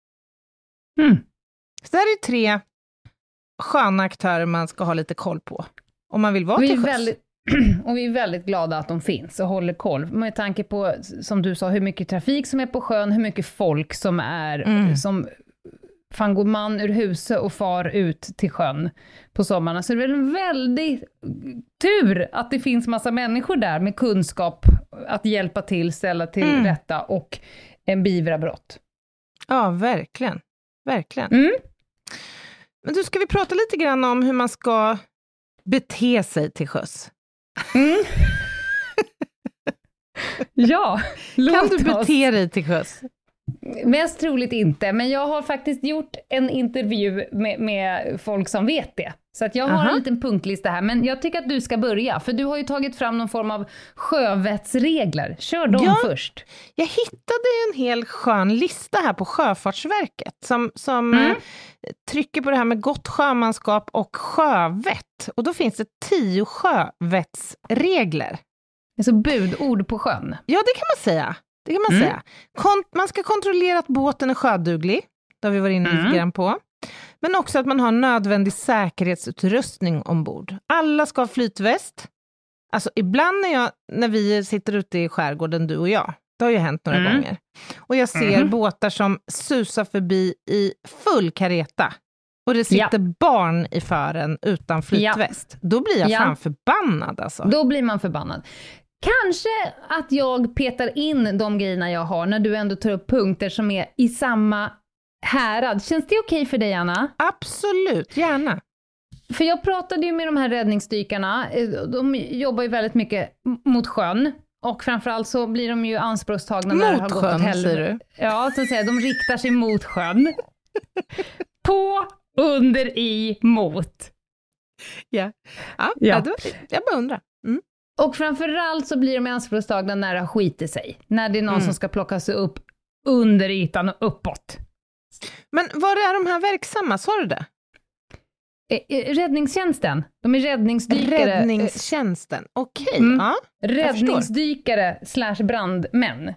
Mm. Så det här är tre sköna aktörer man ska ha lite koll på. Om man vill vara vi till sjöss. Väldigt, och vi är väldigt glada att de finns och håller koll. Med tanke på, som du sa, hur mycket trafik som är på sjön, hur mycket folk som är... Mm. som fan går man ur huset och far ut till sjön på sommaren. Så det är väl en väldigt tur att det finns massa människor där med kunskap att hjälpa till, ställa till mm. rätta och en beivra brott. Ja, verkligen. Verkligen. Mm. Men du, ska vi prata lite grann om hur man ska bete sig till sjöss? Mm. Ja, låt Kan du bete oss. dig till sjöss? Mest troligt inte, men jag har faktiskt gjort en intervju med, med folk som vet det. Så att jag har Aha. en liten punktlista här, men jag tycker att du ska börja, för du har ju tagit fram någon form av sjövettsregler. Kör dem ja, först. Jag hittade en hel skön lista här på Sjöfartsverket som, som Mm. eh, trycker på det här med gott sjömanskap och sjövett. Och då finns det tio sjövettsregler. Alltså budord på sjön. Ja, det kan man säga. Det kan man Mm. säga. Kon- man ska kontrollera att båten är sjöduglig. Det har vi varit inne Mm. lite grann på. Men också att man har nödvändig säkerhetsutrustning ombord. Alla ska ha flytväst. Alltså ibland när, jag, när vi sitter ute i skärgården, du och jag, det har ju hänt några Mm. gånger. Och jag ser Mm. båtar som susar förbi i full kareta. Och det sitter Ja. barn i fören utan flytväst. Då blir jag Ja. fan förbannad alltså. Då blir man förbannad. Kanske att jag petar in de grejerna jag har när du ändå tar upp punkter som är i samma härad. Känns det okej för dig, Anna? Absolut, gärna. För jag pratade ju med de här räddningsdykarna. De jobbar ju väldigt mycket mot sjön. Och framförallt så blir de ju anspråkstagna när det har Mot gått åt sjön, helvete. säger du? Ja, så att säga. De riktar sig mot sjön. På, under, i, mot. Ja, ja, Ja. ja. Då, jag bara undrar. Mm. Och framförallt så blir de anspråkstagna när det skiter sig. När det är någon Mm. som ska plocka sig upp under ytan och uppåt. Men var är de här verksamma? Sa du det? Eh, eh, Räddningstjänsten. De är räddningsdykare. Räddningstjänsten. Okej, Mm. ja. Räddningsdykare slash brandmän.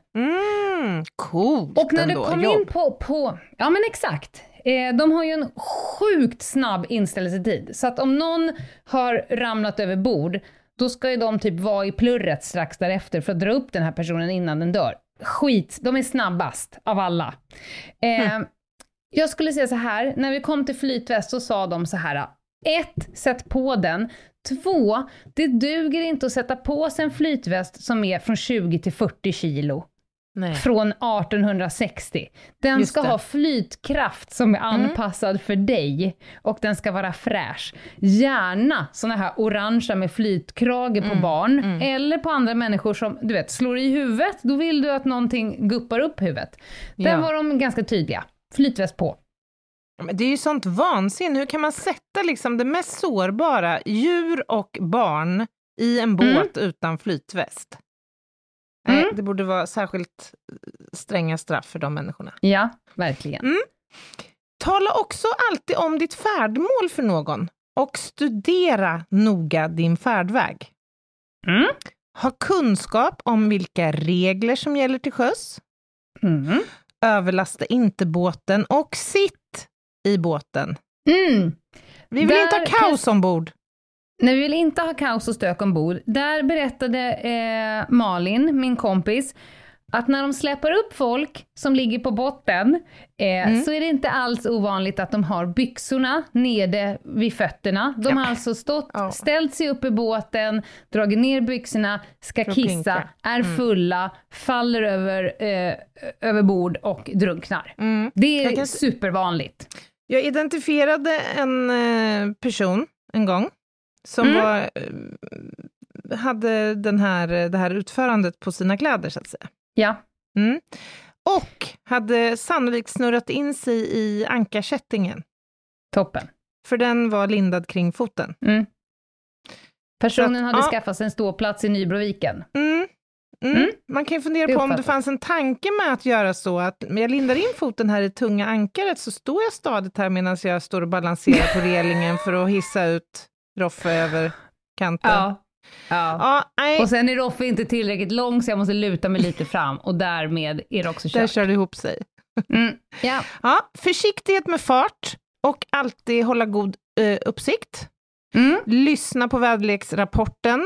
Mm, coolt Och när ändå. du kom Jobb. in på, på... Ja, men exakt. Eh, de har ju en sjukt snabb inställelsetid. Så att om någon har ramlat över bord, då ska ju de typ vara i plurret strax därefter för att dra upp den här personen innan den dör. Skit, de är snabbast av alla. Eh, Mm. Jag skulle säga så här, när vi kom till flytväst så sa de så här: ett, sätt på den. Två, det duger inte att sätta på sig en flytväst som är från tjugo till fyrtio kilo. Nej. Från arton sextio. Den Just ska det. ha flytkraft som är anpassad mm. för dig. Och den ska vara fräsch. Gärna såna här orangea med flytkrage mm. på barn. Mm. Eller på andra människor som, du vet, slår i huvudet. Då vill du att någonting guppar upp huvudet. Där Ja. var de ganska tydliga. Flytväst på. Men det är ju sånt vansin. Hur kan man sätta liksom det mest sårbara, djur och barn, i en båt mm. utan flytväst? Nej, Mm. det borde vara särskilt stränga straff för de människorna. Ja, verkligen. Mm. Tala också alltid om ditt färdmål för någon och studera noga din färdväg. Mm. Ha kunskap om vilka regler som gäller till sjöss. Mm. Överlasta inte båten och sitt i båten. Mm. Vi vill Där inte ha kaos kan... ombord. Nej, vi vill inte ha kaos och stök ombord. Där berättade eh, Malin, min kompis, att när de släpper upp folk som ligger på botten eh, Mm. så är det inte alls ovanligt att de har byxorna nere vid fötterna. De Ja. har alltså stått, Ja. ställt sig upp i båten, dragit ner byxorna, ska För att kissa, pinka. är Mm. fulla, faller över, eh, över bord och drunknar. Mm. Det är Jag kan- supervanligt. Jag identifierade en eh, person en gång som Mm. var, eh, hade den här, det här utförandet på sina kläder, så att säga. Ja. Mm. Och hade sannolikt snurrat in sig i ankarkättingen. Toppen. För den var lindad kring foten. Mm. Personen Så att, hade ja. skaffat sig en ståplats i Nybroviken. Mm. Mm. Mm. Man kan ju fundera Det på om det uppfattas. fanns en tanke med att göra så att jag lindar in foten här i tunga ankaret, så står jag stadigt här medan jag står och balanserar på relingen för att hissa ut Roffe över kanten. Ja. Ja. Ja, nej, Och sen är Roffe inte tillräckligt lång så jag måste luta mig lite fram och därmed är det också där kört. kör det ihop sig. Mm. Ja. Ja, försiktighet med fart och alltid hålla god eh, uppsikt. Mm. Lyssna på väderleksrapporten.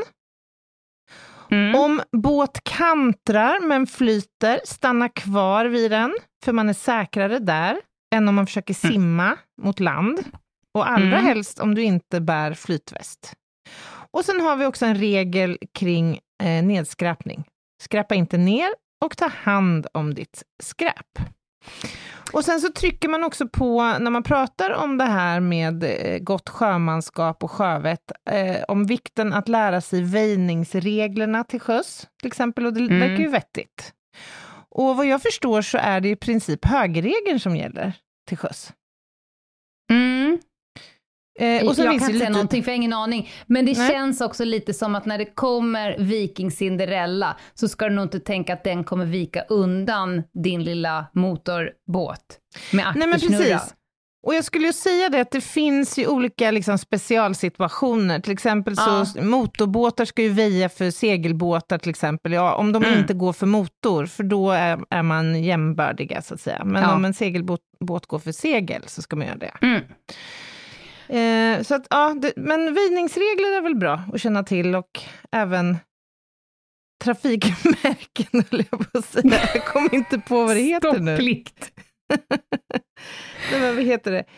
Mm. Om båt kantrar men flyter, stanna kvar vid den, för man är säkrare där. än om man försöker simma mm. mot land. Och allra mm. helst om du inte bär flytväst. Och sen har vi också en regel kring eh, nedskräpning. Skräpa inte ner och ta hand om ditt skräp. Och sen så trycker man också på, när man pratar om det här med eh, gott sjömanskap och sjövett, eh, om vikten att lära sig väjningsreglerna till sjöss, till exempel, och det mm. verkar ju vettigt. Och vad jag förstår så är det i princip högerregeln som gäller till sjöss. Mm. Eh, och så jag finns kan inte lite... säga någonting för jag har ingen aning. Men det Nej. känns också lite som att när det kommer Viking Cinderella så ska du nog inte tänka att den kommer vika undan din lilla motorbåt med Nej, men aktersnurra. precis. Och jag skulle ju säga det att det finns ju olika liksom, specialsituationer. Till exempel så ja. motorbåtar ska ju väja för segelbåtar till exempel. Ja, om de mm. inte går för motor, för då är, är man jämbördiga så att säga. Men ja. om en segelbåt båt går för segel så ska man göra det. Mm. Eh, så att, ja, det, men väjningsregler är väl bra att känna till, och även trafikmärken, eller jag på att säga. Jag kommer inte på vad det heter nu. Stopplikt. Nej, men vad heter det?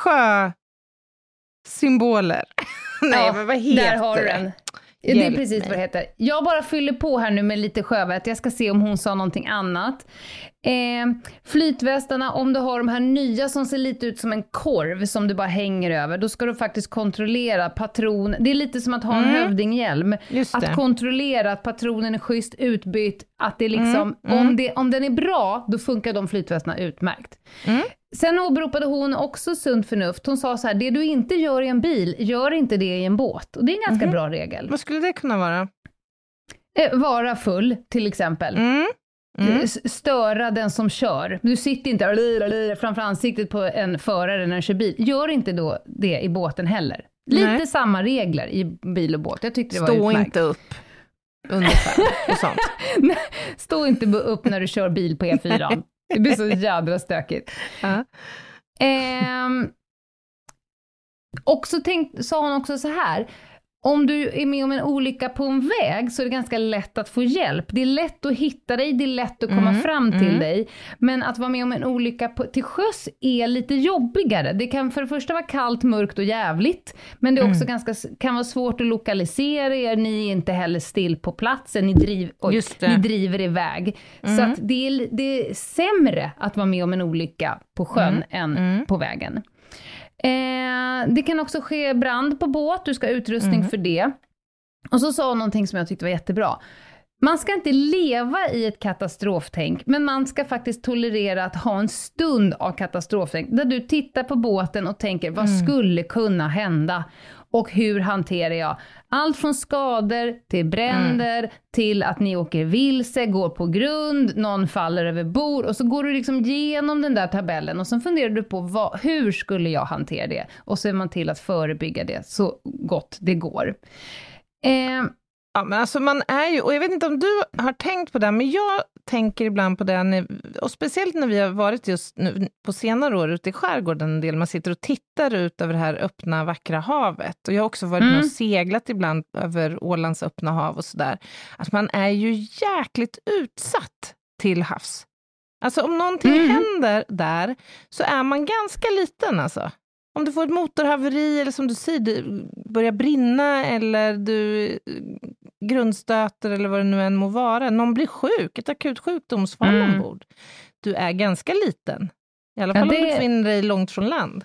Sjösymboler. Nej, ja, men vad heter där har du den. det? Det Hjälp är precis mig. vad det heter. Jag bara fyller på här nu med lite sjövett. Jag ska se om hon sa någonting annat. Eh, flytvästarna, om du har de här nya som ser lite ut som en korv som du bara hänger över, då ska du faktiskt kontrollera patron. Det är lite som att ha en mm. hövdinghjälm. Att kontrollera att patronen är schysst utbytt. Att det liksom, mm. Mm. Om, det, om den är bra, då funkar de flytvästarna utmärkt. Mm. Sen åberopade hon också sunt förnuft. Hon sa så här, det du inte gör i en bil, gör inte det i en båt. Och det är en ganska mm. bra regel. Vad skulle det kunna vara? Eh, vara full, till exempel. Mm. Mm. Störa den som kör. Du sitter inte där framför ansiktet på en förare när den kör bil. Gör inte då det i båten heller. Lite Nej. samma regler i bil och båt. Jag tyckte det var Stå utmärkt. inte upp ungefär och sånt. Stå inte upp när du kör bil på E fyra. Det blir så jädra stökigt. Uh-huh. Eh, och så tänk, sa hon också så här. Om du är med om en olycka på en väg så är det ganska lätt att få hjälp. Det är lätt att hitta dig, det är lätt att komma mm, fram till mm. dig. Men att vara med om en olycka på, till sjöss är lite jobbigare. Det kan för det första vara kallt, mörkt och jävligt. Men det är också mm. ganska, kan vara svårt att lokalisera er. Ni är inte heller still på platsen. Ni, driv, oj, ni driver iväg. Mm. Så att det, är, det är sämre att vara med om en olycka på sjön mm. än mm. på vägen. Eh, det kan också ske brand på båt. Du ska ha utrustning mm. för det. Och så sa hon någonting som jag tyckte var jättebra. Man ska inte leva i ett katastroftänk, men man ska faktiskt tolerera att ha en stund av katastroftänk där du tittar på båten och tänker, vad mm. skulle kunna hända? Och hur hanterar jag? Allt från skador till bränder mm. till att ni åker vilse, går på grund, någon faller över bord, och så går du liksom igenom den där tabellen och så funderar du på vad, hur skulle jag hantera det? Och så är man till att förebygga det så gott det går. Eh, Ja, men alltså man är ju, och jag vet inte om du har tänkt på det, men jag tänker ibland på det, när, och speciellt när vi har varit just nu på senare år ute i skärgården en del, man sitter och tittar ut över det här öppna, vackra havet. Och jag har också varit mm. med och seglat ibland över Ålands öppna hav och sådär. Att man är ju jäkligt utsatt till havs. Alltså om någonting mm. händer där så är man ganska liten alltså. Om du får ett motorhaveri eller som du säger, du börjar brinna eller du grundstöter eller vad det nu än må vara. Någon blir sjuk, ett akut sjukdomsfall mm. ombord. Du är ganska liten. I alla fall ja, det... om du befinner dig långt från land.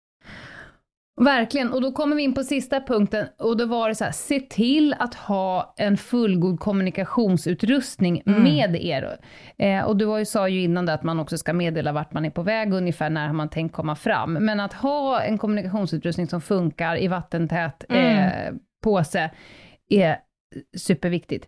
Verkligen, och då kommer vi in på sista punkten, och då var det så här, se till att ha en fullgod kommunikationsutrustning mm. med er. Eh, och du var ju, sa ju innan det att man också ska meddela vart man är på väg, ungefär när man tänkt komma fram. Men att ha en kommunikationsutrustning som funkar i vattentät mm. eh, påse är superviktigt.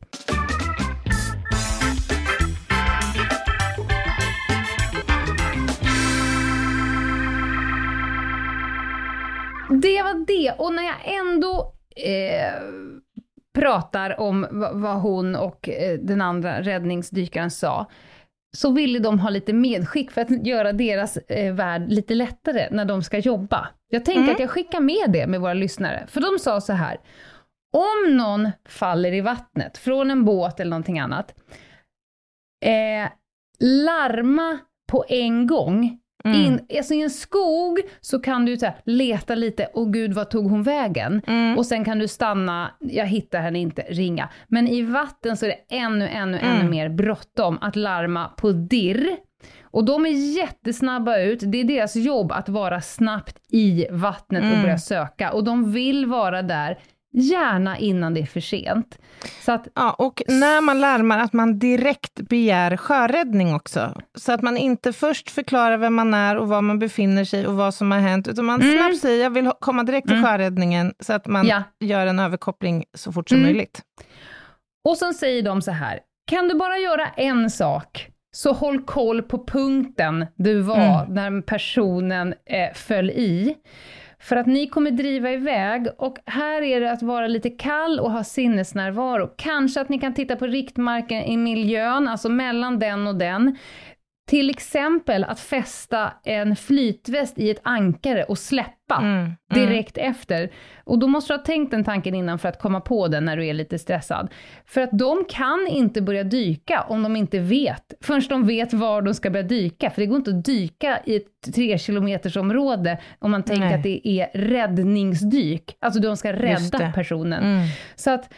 Det var det, och när jag ändå eh, pratar om v- vad hon och eh, den andra räddningsdykaren sa, så ville de ha lite medskick för att göra deras eh, värld lite lättare när de ska jobba. Jag tänker mm. att jag skickar med det med våra lyssnare, för de sa så här: om någon faller i vattnet från en båt eller någonting annat, eh, larma på en gång. Mm. In, alltså i en skog så kan du så här, leta lite, och gud, vad tog hon vägen? Mm. Och sen kan du stanna, jag hittar henne inte, ringa. Men i vatten så är det ännu, ännu, mm. ännu mer bråttom att larma på dirr. Och de är jättesnabba ut. Det är deras jobb att vara snabbt i vattnet mm. och börja söka. Och de vill vara där, gärna innan det är för sent. Så att, ja, och när man larmar att man direkt begär sjöräddning också. Så att man inte först förklarar vem man är och var man befinner sig och vad som har hänt. Utan man mm. snabbt säger, jag vill komma direkt till mm. sjöräddningen. Så att man ja. gör en överkoppling så fort som mm. möjligt. Och sen säger de så här, kan du bara göra en sak? Så håll koll på punkten du var mm. när personen eh, föll i. För att ni kommer driva iväg, och här är det att vara lite kall och ha sinnesnärvaro. Kanske att ni kan titta på riktmarken i miljön, alltså mellan den och den. Till exempel att fästa en flytväst i ett ankare och släppa mm, mm. direkt efter. Och då måste du ha tänkt den tanken innan för att komma på den när du är lite stressad. För att de kan inte börja dyka om de inte vet. Först de vet var de ska börja dyka. För det går inte att dyka i ett tre kilometers område om man tänker Nej. att det är räddningsdyk. Alltså de ska rädda personen. Mm. Så att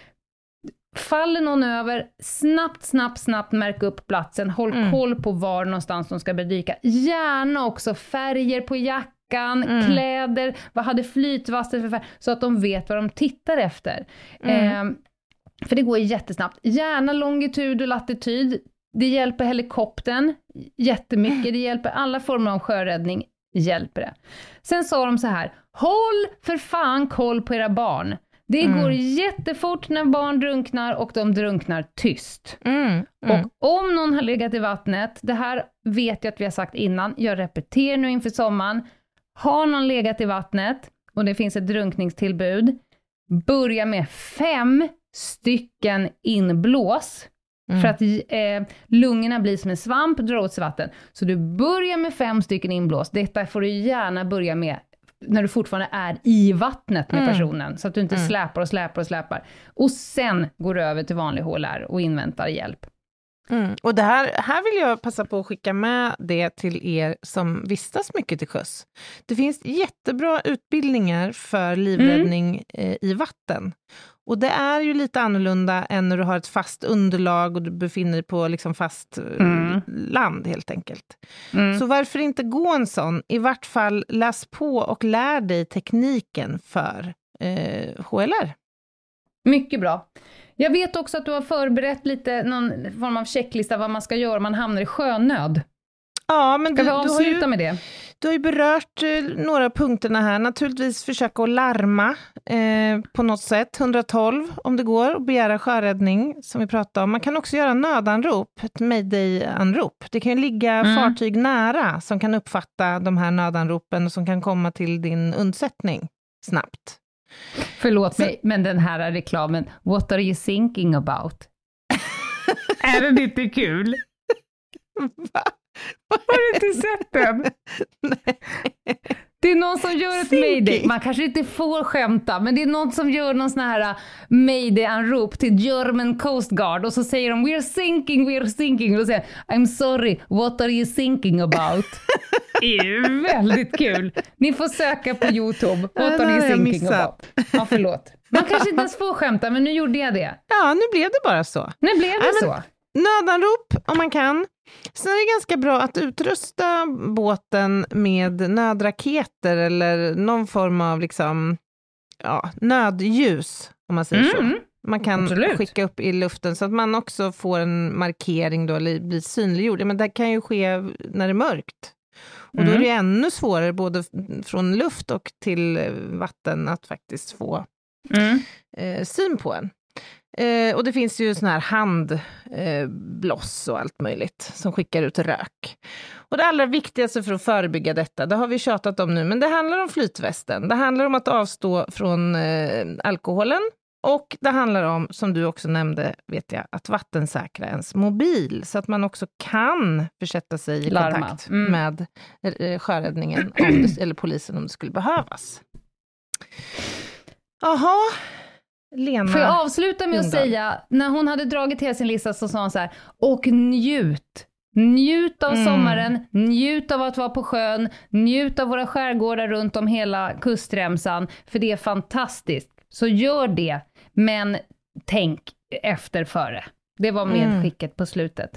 faller någon över, snabbt, snabbt, snabbt märk upp platsen. Håll mm. koll på var någonstans de ska börja dyka. Gärna också färger på jackan, mm. kläder, vad hade flytvasten för färg, så att de vet vad de tittar efter. Mm. Eh, för det går jättesnabbt. Gärna longitud och latitud. Det hjälper helikoptern jättemycket. Det hjälper alla former av sjöräddning. Hjälper det. Sen sa de så här, håll för fan koll på era barn. Det mm. går jättefort när barn drunknar, och de drunknar tyst. Mm. Mm. Och om någon har legat i vattnet, det här vet jag att vi har sagt innan, jag repeterar nu inför sommaren. Har någon legat i vattnet och det finns ett drunkningstillbud, börja med fem stycken inblås. Mm. För att eh, lungorna blir som en svamp och drar åt sig vatten. Så du börjar med fem stycken inblås. Detta får du gärna börja med när du fortfarande är i vattnet med mm. personen. Så att du inte mm. släpar och släpar och släpar. Och sen går du över till vanlig H L R och inväntar hjälp. Mm. Och det här, här vill jag passa på att skicka med det till er som vistas mycket till sjöss. Det finns jättebra utbildningar för livräddning mm. eh, i vatten. Och det är ju lite annorlunda än när du har ett fast underlag och du befinner dig på liksom fast mm. land helt enkelt. Mm. Så varför inte gå en sån? I vart fall läs på och lär dig tekniken för eh, H L R. Mycket bra. Jag vet också att du har förberett lite någon form av checklista vad man ska göra om man hamnar i sjönöd. Ja, men ska du, vi avsluta du har ju, med det? Du har ju berört eh, några punkterna här. Naturligtvis försöka att larma eh, på något sätt. hundratolv om det går, och begära sjöräddning som vi pratade om. Man kan också göra nödanrop, ett mayday-anrop. Det kan ju ligga mm. fartyg nära som kan uppfatta de här nödanropen och som kan komma till din undsättning snabbt. Förlåt mig, men den här reklamen, what are you thinking about? Är det inte kul? Va? Har du inte sett den? Nej. Det är någon som gör ett mayday. Man kanske inte får skämta, men det är någon som gör någon sån här mayday-anrop till German Coast Guard, och så säger de, we are sinking, we are sinking, och då säger I'm sorry, what are you thinking about? Det är väldigt kul. Ni får söka på YouTube, what are you thinking about? Ja, förlåt. Man kanske inte ens får skämta, men nu gjorde jag det. Ja, nu blev det bara så. Nu blev det ja, så. Nödanrop om man kan. Sen är det ganska bra att utrusta båten med nödraketer eller någon form av liksom, ja, nödljus, om man säger mm. så. Man kan Absolut. skicka upp i luften så att man också får en markering då, eller blir synliggjord. Ja, men det kan ju ske när det är mörkt. Och mm. då är det ännu svårare både från luft och till vatten att faktiskt få mm. eh, syn på en. Eh, och det finns ju sån här handbloss eh, och allt möjligt som skickar ut rök. Och det allra viktigaste för att förebygga detta, det har vi tjatat om nu, men det handlar om flytvästen. Det handlar om att avstå från eh, alkoholen, och det handlar om, som du också nämnde, vet jag, att vattensäkra ens mobil så att man också kan försätta sig i Larma. kontakt mm. med eh, sjöräddningen om det, eller polisen om det skulle behövas. Jaha. Lena. Får jag avsluta med att säga, när hon hade dragit hela sin lista så sa hon så här, och njut. Njut av Mm. sommaren, njut av att vara på sjön, njut av våra skärgårdar runt om hela kustremsan, för det är fantastiskt. Så gör det, men tänk efter före. Det var medskicket mm. på slutet.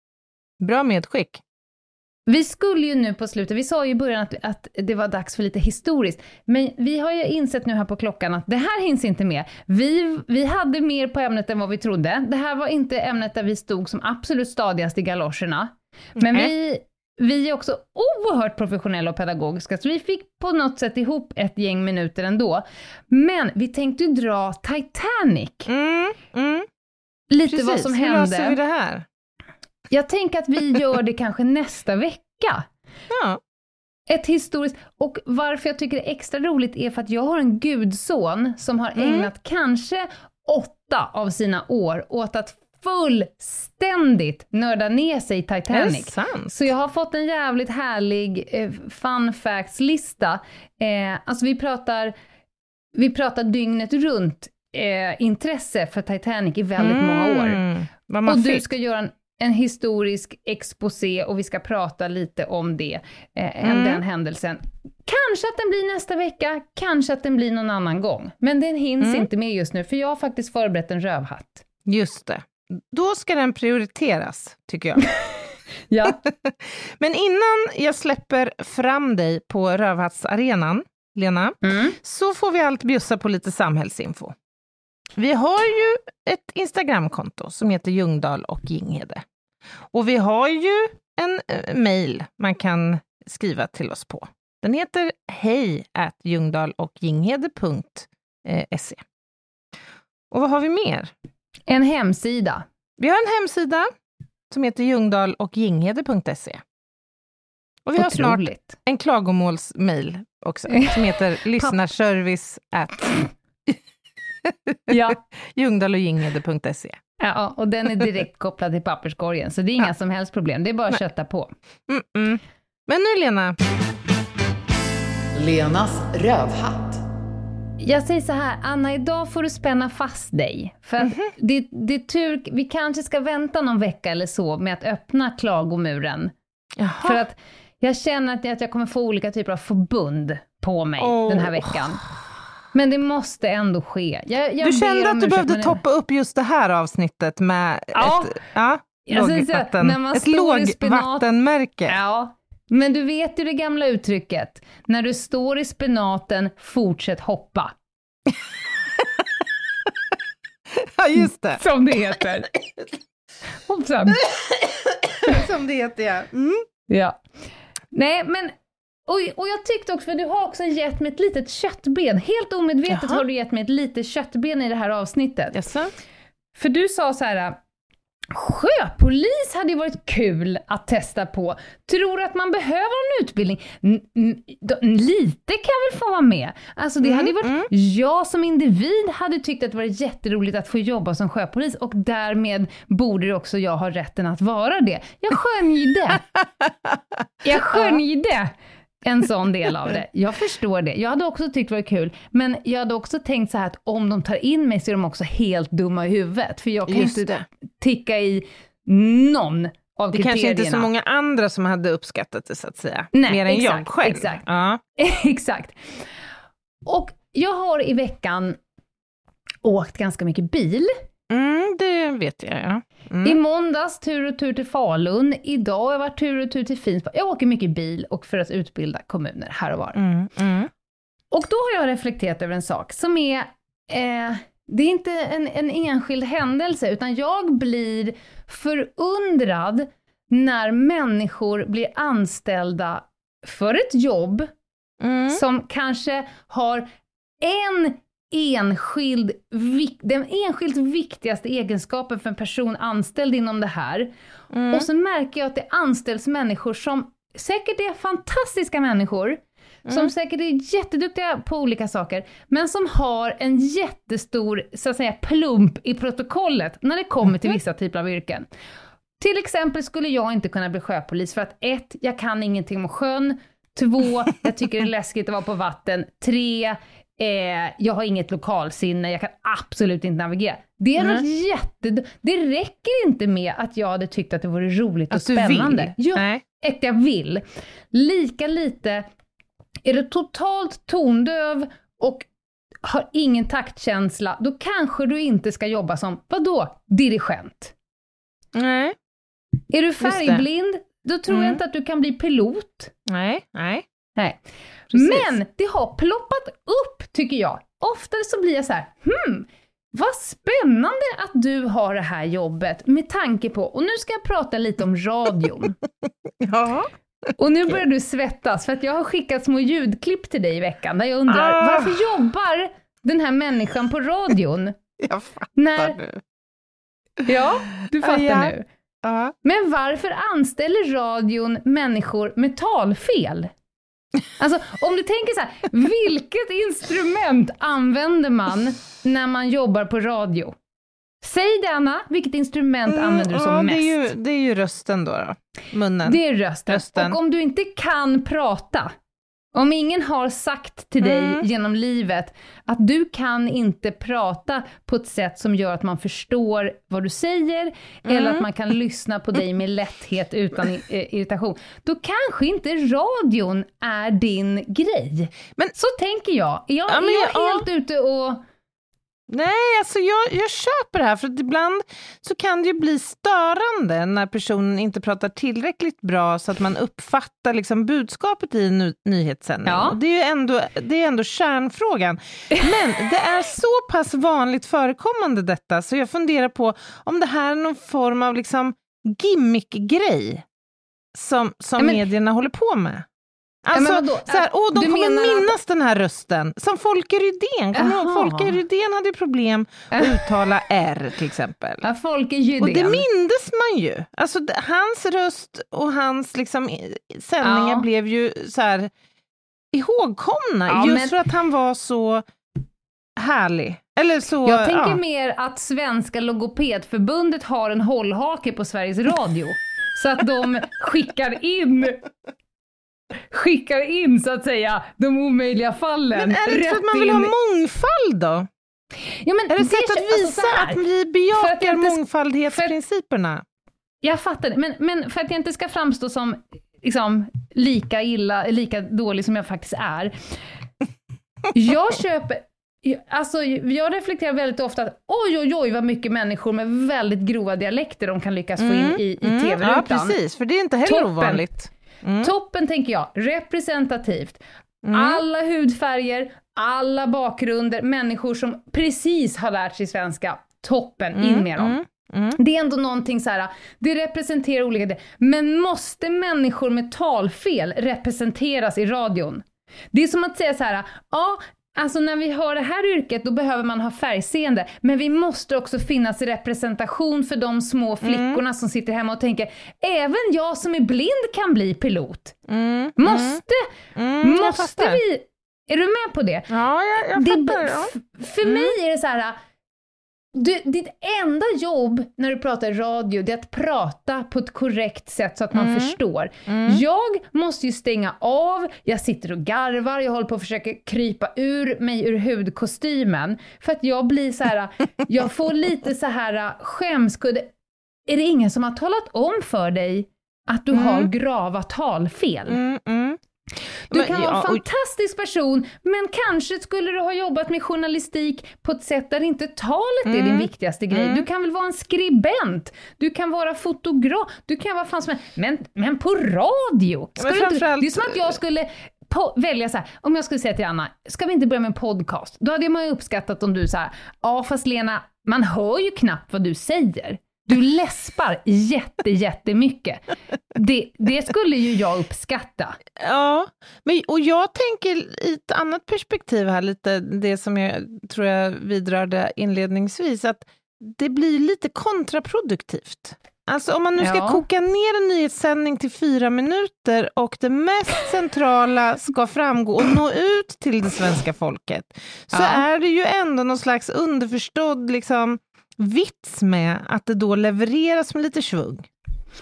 Bra medskick. Vi skulle ju nu på slutet, vi sa ju i början att, att det var dags för lite historiskt, men vi har ju insett nu här på klockan att det här hinns inte med. Vi, vi hade mer på ämnet än vad vi trodde. Det här var inte ämnet där vi stod som absolut stadigast i galoscherna. Men mm. vi, vi är också oerhört professionella och pedagogiska, så vi fick på något sätt ihop ett gäng minuter ändå. Men vi tänkte ju dra Titanic. Mm, mm. Lite Precis. vad som Hur hände. löser vi det här? Jag tänker att vi gör det kanske nästa vecka. Ja. Ett historiskt, och varför jag tycker det är extra roligt är för att jag har en gudson som har Mm. ägnat kanske åtta av sina år åt att fullständigt nörda ner sig i Titanic. Är det sant? Så jag har fått en jävligt härlig eh, fun facts-lista. Eh, alltså vi pratar, vi pratar dygnet runt eh, intresse för Titanic i väldigt Mm. många år. Vad man Och du fick. ska göra en, en historisk exposé och vi ska prata lite om det, eh, Mm. den händelsen. Kanske att den blir nästa vecka, kanske att den blir någon annan gång. Men den hinns Mm. inte med just nu, för jag har faktiskt förberett en rövhatt. Just det. Då ska den prioriteras, tycker jag. Ja. Men innan jag släpper fram dig på Rövhattsarenan, Lena, Mm. så får vi allt bjussa på lite samhällsinfo. Vi har ju ett Instagramkonto som heter Ljungdahl och Ginghede. Och vi har ju en äh, mail man kan skriva till oss på. Den heter hej at ljungdahl och ginghede punkt se. Och vad har vi mer? En hemsida. Vi har en hemsida som heter ljungdahl och ginghede punkt se. Och vi har snart Otroligt. en klagomålsmail också som heter lyssnarservice at Ja. ljungdahl och ginghede punkt se. Ja, och den är direkt kopplad till papperskorgen, så det är inga Ja. som helst problem. Det är bara att Nej. kötta på. Mm-mm. Men nu Lena. Lenas rövhatt. Jag säger så här, Anna, idag får du spänna fast dig. För att Mhm. det, det är tur, vi kanske ska vänta någon vecka eller så med att öppna klagomuren. Jaha. För att jag känner att, att jag kommer få olika typer av förbund på mig Oh. den här veckan. Men det måste ändå ske. Jag, jag Du kände ber om att du ursäkt, behövde men- toppa upp just det här avsnittet med Ja. ett, ja, Jag säger så här, lågvatten, när man ett står i spenat- lågvattenmärke. Ja, men du vet ju det gamla uttrycket. När du står i spenaten, fortsätt hoppa. Ja, just det. Som det heter. Hoppsan. Som det heter, ja. Mm. Ja. Nej, men och, och jag tyckte också, för du har också gett mig ett litet köttben. Helt omedvetet Jaha. har du gett mig ett litet köttben i det här avsnittet. Jaså? För du sa så här: sjöpolis hade ju varit kul att testa på. Tror du att man behöver en utbildning? N- n- då- lite kan väl få vara med. Alltså det Mm, hade ju varit, mm. jag som individ hade tyckt att det var jätteroligt att få jobba som sjöpolis, och därmed borde det också jag ha rätten att vara det. Jag skönjde. Jag skönjde en sån del av det. Jag förstår det. Jag hade också tyckt det var kul, men jag hade också tänkt så här att om de tar in mig så är de också helt dumma i huvudet, för jag kan Just inte det. ticka i någon av Det kriterierna. kanske inte är så många andra som hade uppskattat det, så att säga. Nej, Mer än exakt, jag själv. exakt. Ja. Exakt. Och jag har i veckan åkt ganska mycket bil. Mm, det vet jag, ja. Mm. I måndags tur och tur till Falun. Idag har jag varit tur och tur till Finspång. Jag åker mycket bil och för att utbilda kommuner här och var. Mm, mm. Och då har jag reflekterat över en sak som är, eh, det är inte en, en enskild händelse, utan jag blir förundrad när människor blir anställda för ett jobb Mm. som kanske har en enskild, vik- den enskilt viktigaste egenskapen för en person anställd inom det här. Mm. Och så märker jag att det anställs människor som säkert är fantastiska människor, som Mm. säkert är jätteduktiga på olika saker, men som har en jättestor, så att säga, plump i protokollet när det kommer till vissa typer av yrken. Till exempel skulle jag inte kunna bli sjöpolis för att ett, jag kan ingenting om sjön. Två, jag tycker det är läskigt att vara på vatten. Tre, eh, jag har inget lokalsinne, jag kan absolut inte navigera. Det är mm. något jätte... Det räcker inte med att jag hade tyckt att det vore roligt och att spännande. Du vill. Jo, Nej. Att jag vill. Lika lite är du totalt tondöv och har ingen taktkänsla, då kanske du inte ska jobba som, vadå, dirigent. Nej. Är du färgblind, då tror mm. jag inte att du kan bli pilot. Nej, nej. Nej. Men det har ploppat upp, tycker jag. Ofta så blir jag så här, hmm, vad spännande att du har det här jobbet med tanke på, och nu ska jag prata lite om radion. Ja. Och nu börjar du svettas för att jag har skickat små ljudklipp till dig i veckan där jag undrar, ah. varför jobbar den här människan på radion? Jag fattar När... nu. Ja, du fattar ah, ja. nu. Ah. Men varför anställer radion människor med talfel? Alltså, om du tänker så här, vilket instrument använder man när man jobbar på radio? Säg det, Anna, vilket instrument mm, använder du som ja, mest? Det är, ju, det är ju rösten då, då. Munnen. Det är rösten. rösten. Och om du inte kan prata, om ingen har sagt till dig mm. genom livet att du kan inte prata på ett sätt som gör att man förstår vad du säger mm. eller att man kan lyssna på dig med lätthet utan irritation, då kanske inte radion är din grej. Men så tänker jag. Jag ja, men, är jag ja. helt ute och... Nej, alltså jag, jag köper det här, för att ibland så kan det ju bli störande när personen inte pratar tillräckligt bra så att man uppfattar liksom budskapet i en ny- nyhetssändning. Ja. Och det är ju ändå, det är ändå kärnfrågan. Men det är så pass vanligt förekommande detta, så jag funderar på om det här är någon form av liksom gimmick-grej som, som men, medierna håller på med. Alltså, ja, så här, åh, de du kommer minnas att... den här rösten. Som Folke Rydén. Kommer ihåg? Folke Rydén hade problem att uttala R till exempel. Ja, Folke Rydén. Och det mindes man ju. Alltså, hans röst och hans liksom, sändningar ja. blev ju så här ihågkomna. Ja, just men... för att han var så härlig. Eller så, Jag tänker ja. mer att Svenska Logopedförbundet har en hållhake på Sveriges Radio. Så att de skickar in... skickar in så att säga de omöjliga fallen. Men är det för att man vill in... ha mångfald då? Ja, men är det, det sätt att alltså, visa att vi bejakar mångfaldhetsprinciperna? För... Jag fattar det, men, men för att jag inte ska framstå som liksom, lika illa, lika dålig som jag faktiskt är. Jag köper Alltså, jag reflekterar väldigt ofta att oj, oj, oj, vad mycket människor med väldigt grova dialekter de kan lyckas få in mm, i, i mm, tv-rutan. Ja, precis, för det är inte heller Toppen. ovanligt. Mm. Toppen, tänker jag, representativt. Mm. Alla hudfärger, alla bakgrunder, människor som precis har lärt sig svenska. Toppen, mm, in med dem. Mm, mm. Det är ändå någonting så här, det representerar olika, men måste människor med talfel representeras i radion? Det är som att säga så här, ja, alltså när vi har det här yrket då behöver man ha färgseende, men vi måste också finnas i representation för de små flickorna mm. som sitter hemma och tänker, även jag som är blind kan bli pilot. Mm. Måste, mm. måste vi, är du med på det? Ja, jag, jag det, fattar. Ja. F- för mm. mig är det så här, du, ditt enda jobb när du pratar radio, det är att prata på ett korrekt sätt så att man mm. förstår. Mm. Jag måste ju stänga av, jag sitter och garvar, jag håller på att försöka krypa ur mig ur hudkostymen. För att jag blir så här, jag får lite så här skämskudde. Är det ingen som har talat om för dig att du mm. har grava talfel? Mm, mm. Du men, kan vara ja, en fantastisk person, men kanske skulle du ha jobbat med journalistik på ett sätt där inte talet mm. är din viktigaste grej. Mm. Du kan väl vara en skribent, du kan vara fotograf, du kan vara fan som en, men, men på radio! Ska men du inte, framförallt... Det är som att jag skulle på, välja så här, om jag skulle säga till Anna, ska vi inte börja med en podcast? Då hade man ju uppskattat om du så här, ja fast Lena, man hör ju knappt vad du säger. Du läspar jätte, jättemycket. Det, det skulle ju jag uppskatta. Ja, men, och jag tänker i ett annat perspektiv här, lite det som jag tror jag vidrörde inledningsvis, att det blir lite kontraproduktivt. Alltså om man nu ska ja. koka ner en nyhetssändning till fyra minuter och det mest centrala ska framgå och nå ut till det svenska folket, så ja. är det ju ändå någon slags underförstådd liksom vits med att det då levereras med lite svung.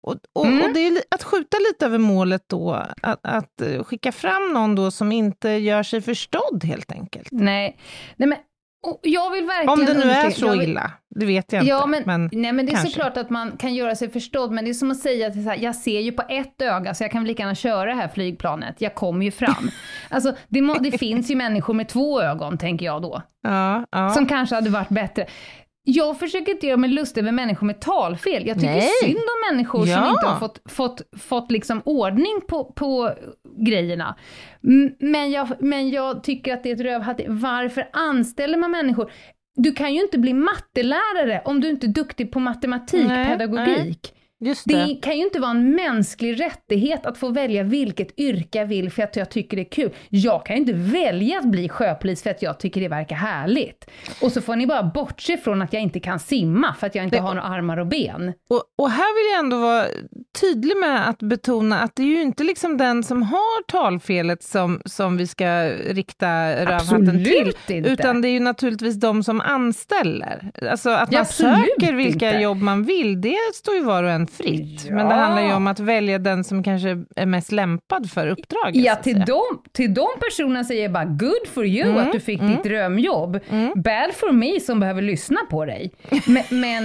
Och, och, mm. och det är att skjuta lite över målet då, att, att skicka fram någon då som inte gör sig förstådd helt enkelt. Nej, nej men och jag vill verkligen... Om det nu är så vill, illa, det vet jag ja, inte. Men, men, nej, men det är kanske. såklart att man kan göra sig förstådd, men det är som att säga att så här, jag ser ju på ett öga så jag kan väl lika gärna köra det här flygplanet. Jag kommer ju fram. Alltså, det, må, det finns ju människor med två ögon, tänker jag då. Ja, ja. Som kanske hade varit bättre. Jag försöker inte göra mig lust över människor med talfel. Jag tycker Nej. synd om människor ja. som inte har fått, fått, fått liksom ordning på, på grejerna. Men jag, men jag tycker att det är ett rövhatt. Varför anställer man människor? Du kan ju inte bli mattelärare om du inte är duktig på matematik, nej, pedagogik. Nej. Just det. Det kan ju inte vara en mänsklig rättighet att få välja vilket yrke jag vill för att jag tycker det är kul. Jag kan ju inte välja att bli sjöpolis för att jag tycker det verkar härligt. Och så får ni bara bortse från att jag inte kan simma för att jag inte det, har några armar och ben. Och, och här vill jag ändå vara tydlig med att betona att det är ju inte liksom den som har talfelet som, som vi ska rikta rövhatten till. Inte. Utan det är ju naturligtvis de som anställer. Alltså att man söker vilka inte. jobb man vill, det står ju var och en fritt. Ja. Men det handlar ju om att välja den som kanske är mest lämpad för uppdraget. Ja, till de, till de personerna säger jag bara good for you mm, att du fick mm. ditt drömjobb. Mm. Bad for me som behöver lyssna på dig. Men, men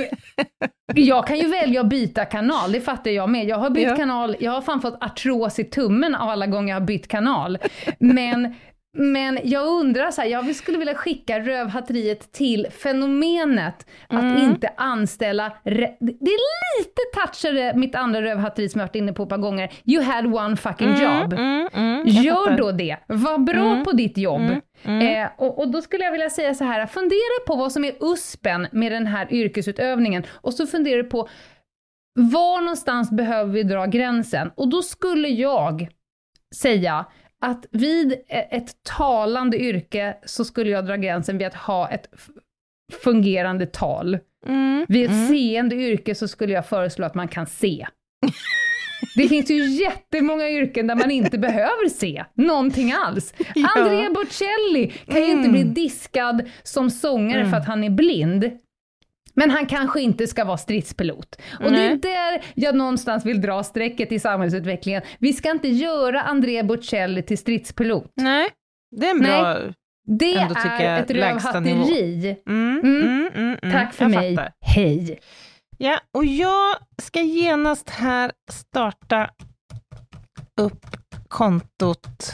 jag kan ju välja att byta kanal, det fattar jag med. Jag har bytt ja. kanal, jag har fan fått artros i tummen av alla gånger jag har bytt kanal. Men Men jag undrar så här, jag skulle vilja skicka rövhatteriet till fenomenet mm. att inte anställa, re- det är lite touchade mitt andra rövhatteri som jag varit inne på ett par gånger. You had one fucking mm, job. Mm, mm, Gör då det. Var bra mm, på ditt jobb. Mm, mm. Eh, och, och då skulle jag vilja säga så här, fundera på vad som är uspen med den här yrkesutövningen. Och så fundera på var någonstans behöver vi dra gränsen. Och då skulle jag säga att vid ett talande yrke så skulle jag dra gränsen vid att ha ett fungerande tal. Mm, vid ett mm. seende yrke så skulle jag föreslå att man kan se. Det finns ju jättemånga yrken där man inte behöver se någonting alls. Ja. Andrea Bocelli kan mm. ju inte bli diskad som sångare mm. för att han är blind. Men han kanske inte ska vara stridspilot. Och Nej. det är där jag någonstans vill dra strecket i samhällsutvecklingen. Vi ska inte göra Andrea Bocelli till stridspilot. Nej, det är en bra... Nej. Det ändå, är ett rövhatteri. Mm, mm. Mm, mm, mm. Tack för jag mig. Fattar. Hej. Ja, och jag ska genast här starta upp kontot...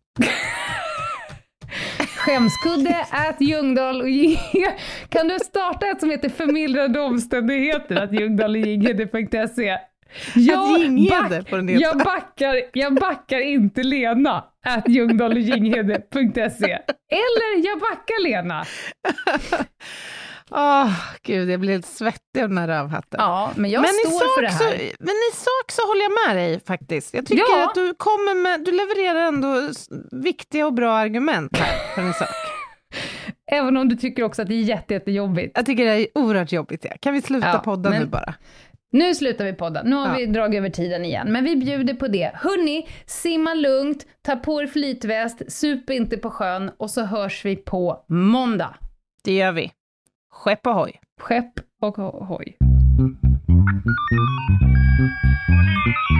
Skämskudde at Ljungdahl och Ginghede. Kan du starta ett som heter förmildrande omständigheter at Ljungdahl och Ginghede punkt se? Jag, back, jag, backar, jag backar inte Lena at Ljungdahl och Ginghede punkt se. Eller jag backar Lena. Åh, oh, gud, jag blir helt svettig av den här rövhatten. Ja, men jag men står för det här. Så, men i sak så håller jag med dig faktiskt. Jag tycker ja. att du kommer med, du levererar ändå viktiga och bra argument här för en sak. Även om du tycker också att det är jätte, jättejobbigt. Jag tycker det är oerhört jobbigt. Ja. Kan vi sluta ja, podda nu bara? Nu slutar vi podda. Nu har ja. vi dragit över tiden igen. Men vi bjuder på det. Hörrni, simma lugnt, ta på er flytväst, sup inte på sjön och så hörs vi på måndag. Det gör vi. Skepp och hoj. Skepp och hoj.